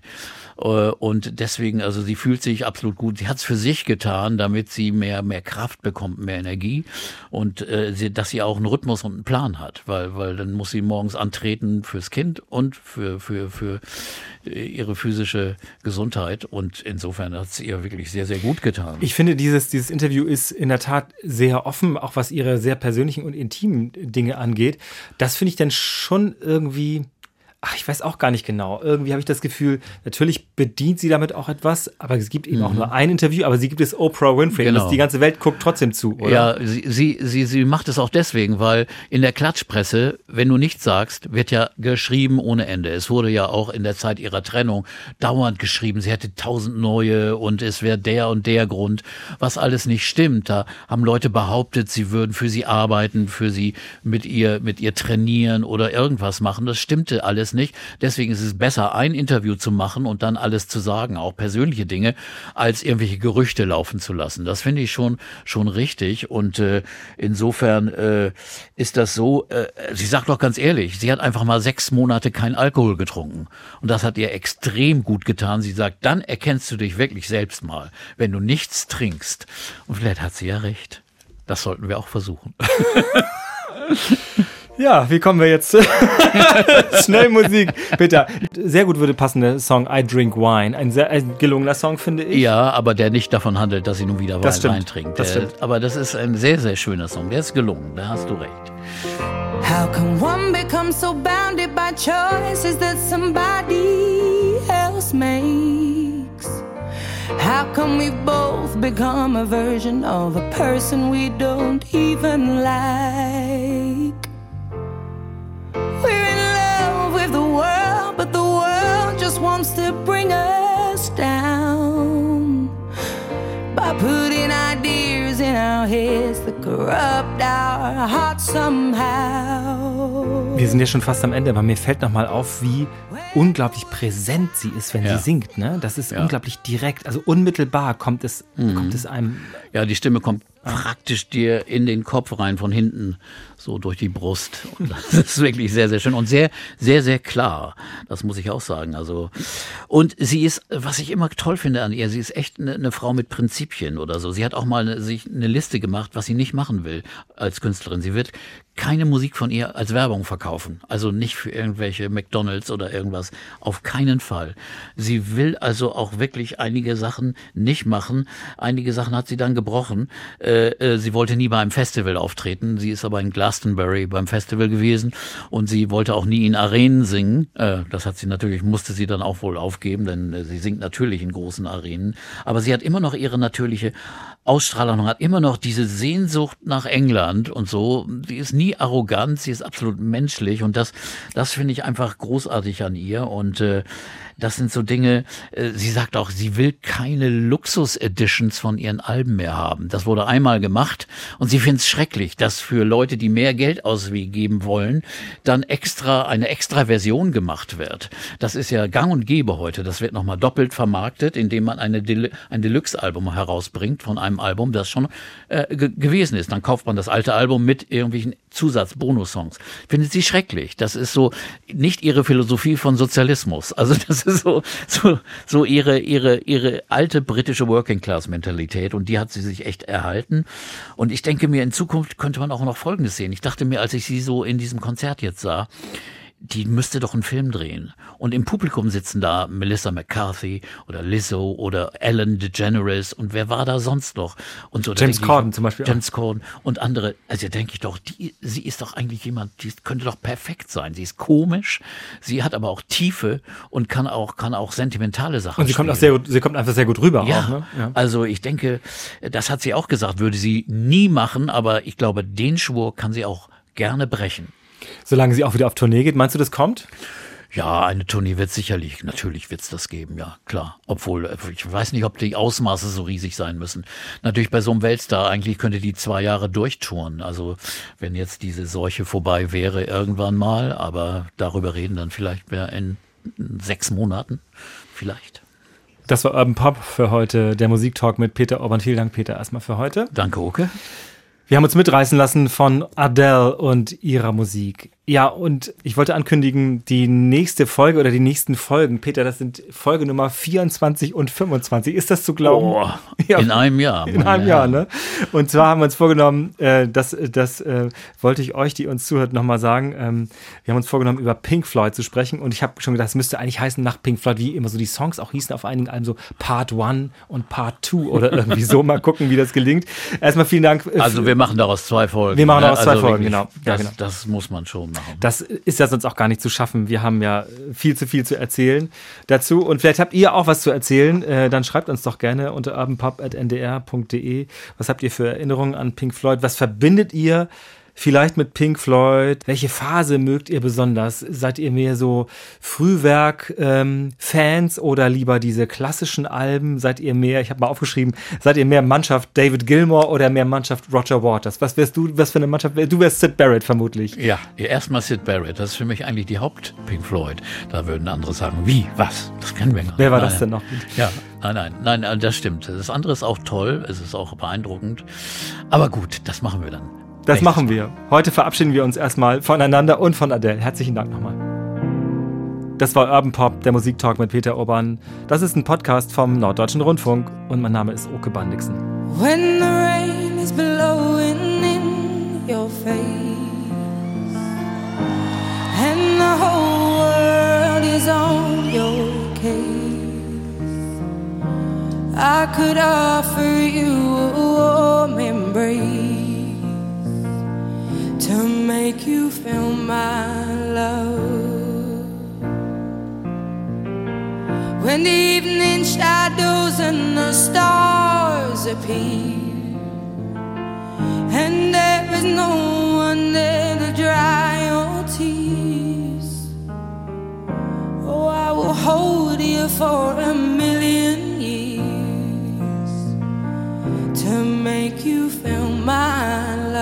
Und deswegen, also sie fühlt sich absolut gut. Sie hat es für sich getan, damit sie mehr, mehr Kraft bekommt, mehr Energie und äh, sie, dass sie auch einen Rhythmus und einen Plan hat, weil, weil dann muss sie morgens antreten fürs Kind und für, für, für ihre physische Gesundheit und insofern hat es ihr wirklich sehr, sehr gut getan.
Ich finde, dieses, dieses Interview ist in der Tat sehr offen, auch was ihre sehr persönlichen und intimen Dinge angeht. Das finde ich dann schon irgendwie... Ach, ich weiß auch gar nicht genau. Irgendwie habe ich das Gefühl, natürlich bedient sie damit auch etwas, aber es gibt eben mhm. auch nur ein Interview, aber sie gibt es Oprah Winfrey. Genau. Und die ganze Welt guckt trotzdem zu, oder?
Ja, sie, sie, sie, sie macht es auch deswegen, weil in der Klatschpresse, wenn du nichts sagst, wird ja geschrieben ohne Ende. Es wurde ja auch in der Zeit ihrer Trennung dauernd geschrieben, sie hätte tausend neue und es wäre der und der Grund, was alles nicht stimmt. Da haben Leute behauptet, sie würden für sie arbeiten, für sie mit ihr, mit ihr trainieren oder irgendwas machen. Das stimmte alles nicht. Deswegen ist es besser, ein Interview zu machen und dann alles zu sagen, auch persönliche Dinge, als irgendwelche Gerüchte laufen zu lassen. Das finde ich schon schon richtig und äh, insofern äh, ist das so, äh, sie sagt doch ganz ehrlich, sie hat einfach mal sechs Monate keinen Alkohol getrunken und das hat ihr extrem gut getan. Sie sagt, dann erkennst du dich wirklich selbst mal, wenn du nichts trinkst. Und vielleicht hat sie ja recht. Das sollten wir auch versuchen.
Ja, wie kommen wir jetzt? Schnell Musik, bitte. Sehr gut würde passen der Song I Drink Wine. Ein sehr ein gelungener Song, finde ich.
Ja, aber der nicht davon handelt, dass sie nun wieder
das
Wein, Wein trinkt.
Das
der, aber das ist ein sehr, sehr schöner Song. Der ist gelungen, da hast du recht.
How can one become so bounded by choices that somebody else makes? How can we both become a version of a person we don't even like? We're in love with the world, but the world just wants to bring us down by putting ideas in our heads that grow rubbed our hearts somehow.
Wir sind ja schon fast am Ende, aber mir fällt nochmal auf, wie unglaublich präsent sie ist, wenn
Ja.
sie singt. Ne? Das ist
Ja.
unglaublich direkt, also unmittelbar kommt es,
Mhm.
kommt es einem.
Ja, die Stimme kommt praktisch dir in den Kopf rein, von hinten, so durch die Brust. Und das ist wirklich sehr, sehr schön und sehr, sehr, sehr klar. Das muss ich auch sagen. Also, und sie ist, was ich immer toll finde an ihr, sie ist echt eine, eine Frau mit Prinzipien oder so. Sie hat auch mal eine, sich eine Liste gemacht, was sie nicht machen will als Künstlerin. Sie wird keine Musik von ihr als Werbung verkaufen. Also nicht für irgendwelche McDonalds oder irgendwas. Auf keinen Fall. Sie will also auch wirklich einige Sachen nicht machen. Einige Sachen hat sie dann gebrochen. Äh, äh, sie wollte nie bei einem Festival auftreten. Sie ist aber in Glastonbury beim Festival gewesen und sie wollte auch nie in Arenen singen. Äh, das hat sie natürlich, musste sie dann auch wohl aufgeben, denn äh, sie singt natürlich in großen Arenen. Aber sie hat immer noch ihre natürliche Ausstrahlung, hat immer noch diese Sehnsucht nach England und so. Sie ist nie arrogant, sie ist absolut menschlich und das, das finde ich einfach großartig an ihr und äh, das sind so Dinge, äh, sie sagt auch, sie will keine Luxus-Editions von ihren Alben mehr haben. Das wurde einmal gemacht und sie findet es schrecklich, dass für Leute, die mehr Geld ausgeben wollen, dann extra eine extra Version gemacht wird. Das ist ja gang und gäbe heute. Das wird nochmal doppelt vermarktet, indem man eine Del- ein Deluxe-Album herausbringt von einem Album, das schon äh, ge- gewesen ist. Dann kauft man das alte Album mit irgendwelchen Zusatz-Bonus-Songs. Findet sie schrecklich. Das ist so nicht ihre Philosophie von Sozialismus. Also das ist so so so ihre ihre ihre alte britische Working-Class-Mentalität und die hat sie sich echt erhalten. Und ich denke mir, in Zukunft könnte man auch noch Folgendes sehen. Ich dachte mir, als ich sie so in diesem Konzert jetzt sah, die müsste doch einen Film drehen. Und im Publikum sitzen da Melissa McCarthy oder Lizzo oder Ellen DeGeneres und wer war da sonst noch? Und so,
James Corden zum Beispiel auch.
James Corden und andere. Also denke ich doch, die, sie ist doch eigentlich jemand, die könnte doch perfekt sein. Sie ist komisch, sie hat aber auch Tiefe und kann auch, kann auch sentimentale Sachen
Und sie kommt auch
spielen.
sehr gut, sie kommt einfach sehr gut rüber
Ja,
auch. Ne? Ja.
also ich denke, das hat sie auch gesagt, würde sie nie machen, aber ich glaube, den Schwur kann sie auch gerne brechen.
Solange sie auch wieder auf Tournee geht, meinst du, das kommt?
Ja, eine Tournee wird sicherlich, natürlich wird es das geben, ja, klar. Obwohl, ich weiß nicht, ob die Ausmaße so riesig sein müssen. Natürlich bei so einem Weltstar, eigentlich könnte die zwei Jahre durchtouren. Also wenn jetzt diese Seuche vorbei wäre irgendwann mal, aber darüber reden dann vielleicht mehr in sechs Monaten, vielleicht.
Das war Urban Pop für heute, der Musiktalk mit Peter Orban. Vielen Dank, Peter, erstmal für heute.
Danke, Oke.
Wir haben uns mitreißen lassen von Adele und ihrer Musik. Ja, und ich wollte ankündigen, die nächste Folge oder die nächsten Folgen, Peter, das sind Folge Nummer vierundzwanzig und fünfundzwanzig. Ist das zu glauben?
Oh,
Ja.
in einem Jahr.
In einem Jahr, ne? Und zwar haben wir uns vorgenommen, äh, das, das äh, wollte ich euch, die uns zuhört, nochmal sagen. Ähm, wir haben uns vorgenommen, über Pink Floyd zu sprechen. Und ich habe schon gedacht, es müsste eigentlich heißen nach Pink Floyd, wie immer so die Songs auch hießen auf einigen Alben, so Part One und Part Two oder irgendwie so. Mal gucken, wie das gelingt. Erstmal vielen Dank. Äh,
Also wir machen daraus zwei Folgen.
Wir machen daraus
ne?
zwei
also
Folgen,
wirklich,
genau. Ja,
Das,
genau.
das muss man schon machen.
Das ist ja sonst auch gar nicht zu schaffen. Wir haben ja viel zu viel zu erzählen dazu. Und vielleicht habt ihr auch was zu erzählen. Äh, dann schreibt uns doch gerne unter urbanpop at n d r punkt d e. Was habt ihr für Erinnerungen an Pink Floyd? Was verbindet ihr vielleicht mit Pink Floyd? Welche Phase mögt ihr besonders? Seid ihr mehr so Frühwerk-Fans ähm, oder lieber diese klassischen Alben? Seid ihr mehr, ich habe mal aufgeschrieben, seid ihr mehr Mannschaft David Gilmour oder mehr Mannschaft Roger Waters? Was wärst du, was für eine Mannschaft? Du wärst Syd Barrett vermutlich.
Ja, erstmal Syd Barrett. Das ist für mich eigentlich die Haupt-Pink Floyd. Da würden andere sagen, wie, was? Das kennen wir gar nicht.
Wer war
nein,
das denn noch?
Ja, nein, nein, nein, nein, das stimmt. Das andere ist auch toll, es ist auch beeindruckend. Aber gut, das machen wir dann.
Das
Nächstes
machen wir. Heute verabschieden wir uns erstmal voneinander und von Adele. Herzlichen Dank nochmal. Das war Urban Pop, der Musiktalk mit Peter Orban. Das ist ein Podcast vom Norddeutschen Rundfunk und mein Name ist Oke Bandixen.
When the rain is blowing in your face and the whole world is on your case, I could offer you a warm embrace to make you feel my love. When the evening shadows and the stars appear and there is no one there to dry your tears, oh, I will hold you for a million years to make you feel my love.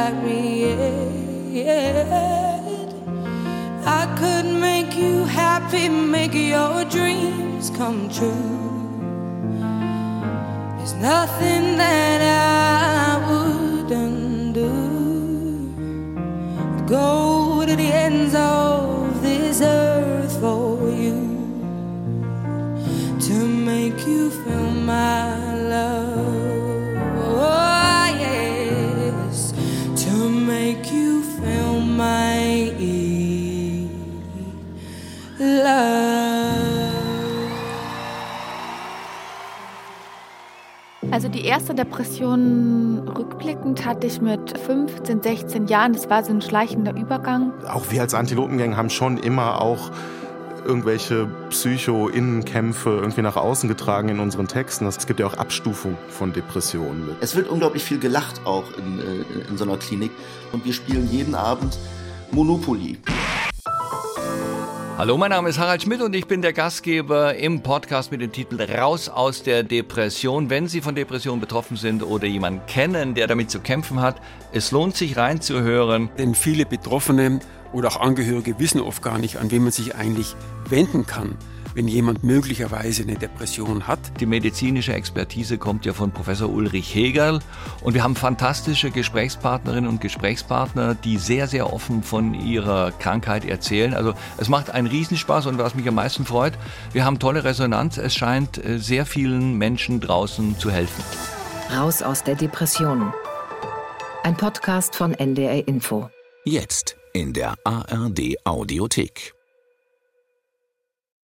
like me yet. I could make you happy, make your dreams come true. There's nothing that I wouldn't do. I'd go to the ends of this earth for you, to make you feel my love. Oh yes, to make you feel my love.
Also die erste Depression rückblickend hatte ich mit fünfzehn, sechzehn Jahren. Das war so ein schleichender Übergang.
Auch wir als Antilopengang haben schon immer auch irgendwelche Psycho-Innenkämpfe irgendwie nach außen getragen in unseren Texten. Es gibt ja auch Abstufung von Depressionen.
Es wird unglaublich viel gelacht auch in, in so einer Klinik. Und wir spielen jeden Abend Monopoly.
Hallo, mein Name ist Harald Schmidt und ich bin der Gastgeber im Podcast mit dem Titel Raus aus der Depression. Wenn Sie von Depressionen betroffen sind oder jemanden kennen, der damit zu kämpfen hat, es lohnt sich reinzuhören.
Denn viele Betroffene oder auch Angehörige wissen oft gar nicht, an wen man sich eigentlich wenden kann, wenn jemand möglicherweise eine Depression hat.
Die medizinische Expertise kommt ja von Professor Ulrich Hegerl und wir haben fantastische Gesprächspartnerinnen und Gesprächspartner, die sehr, sehr offen von ihrer Krankheit erzählen. Also es macht einen Riesenspaß und was mich am meisten freut, wir haben tolle Resonanz. Es scheint sehr vielen Menschen draußen zu helfen.
Raus aus der Depression. Ein Podcast von N D R Info.
Jetzt in der A R D Audiothek.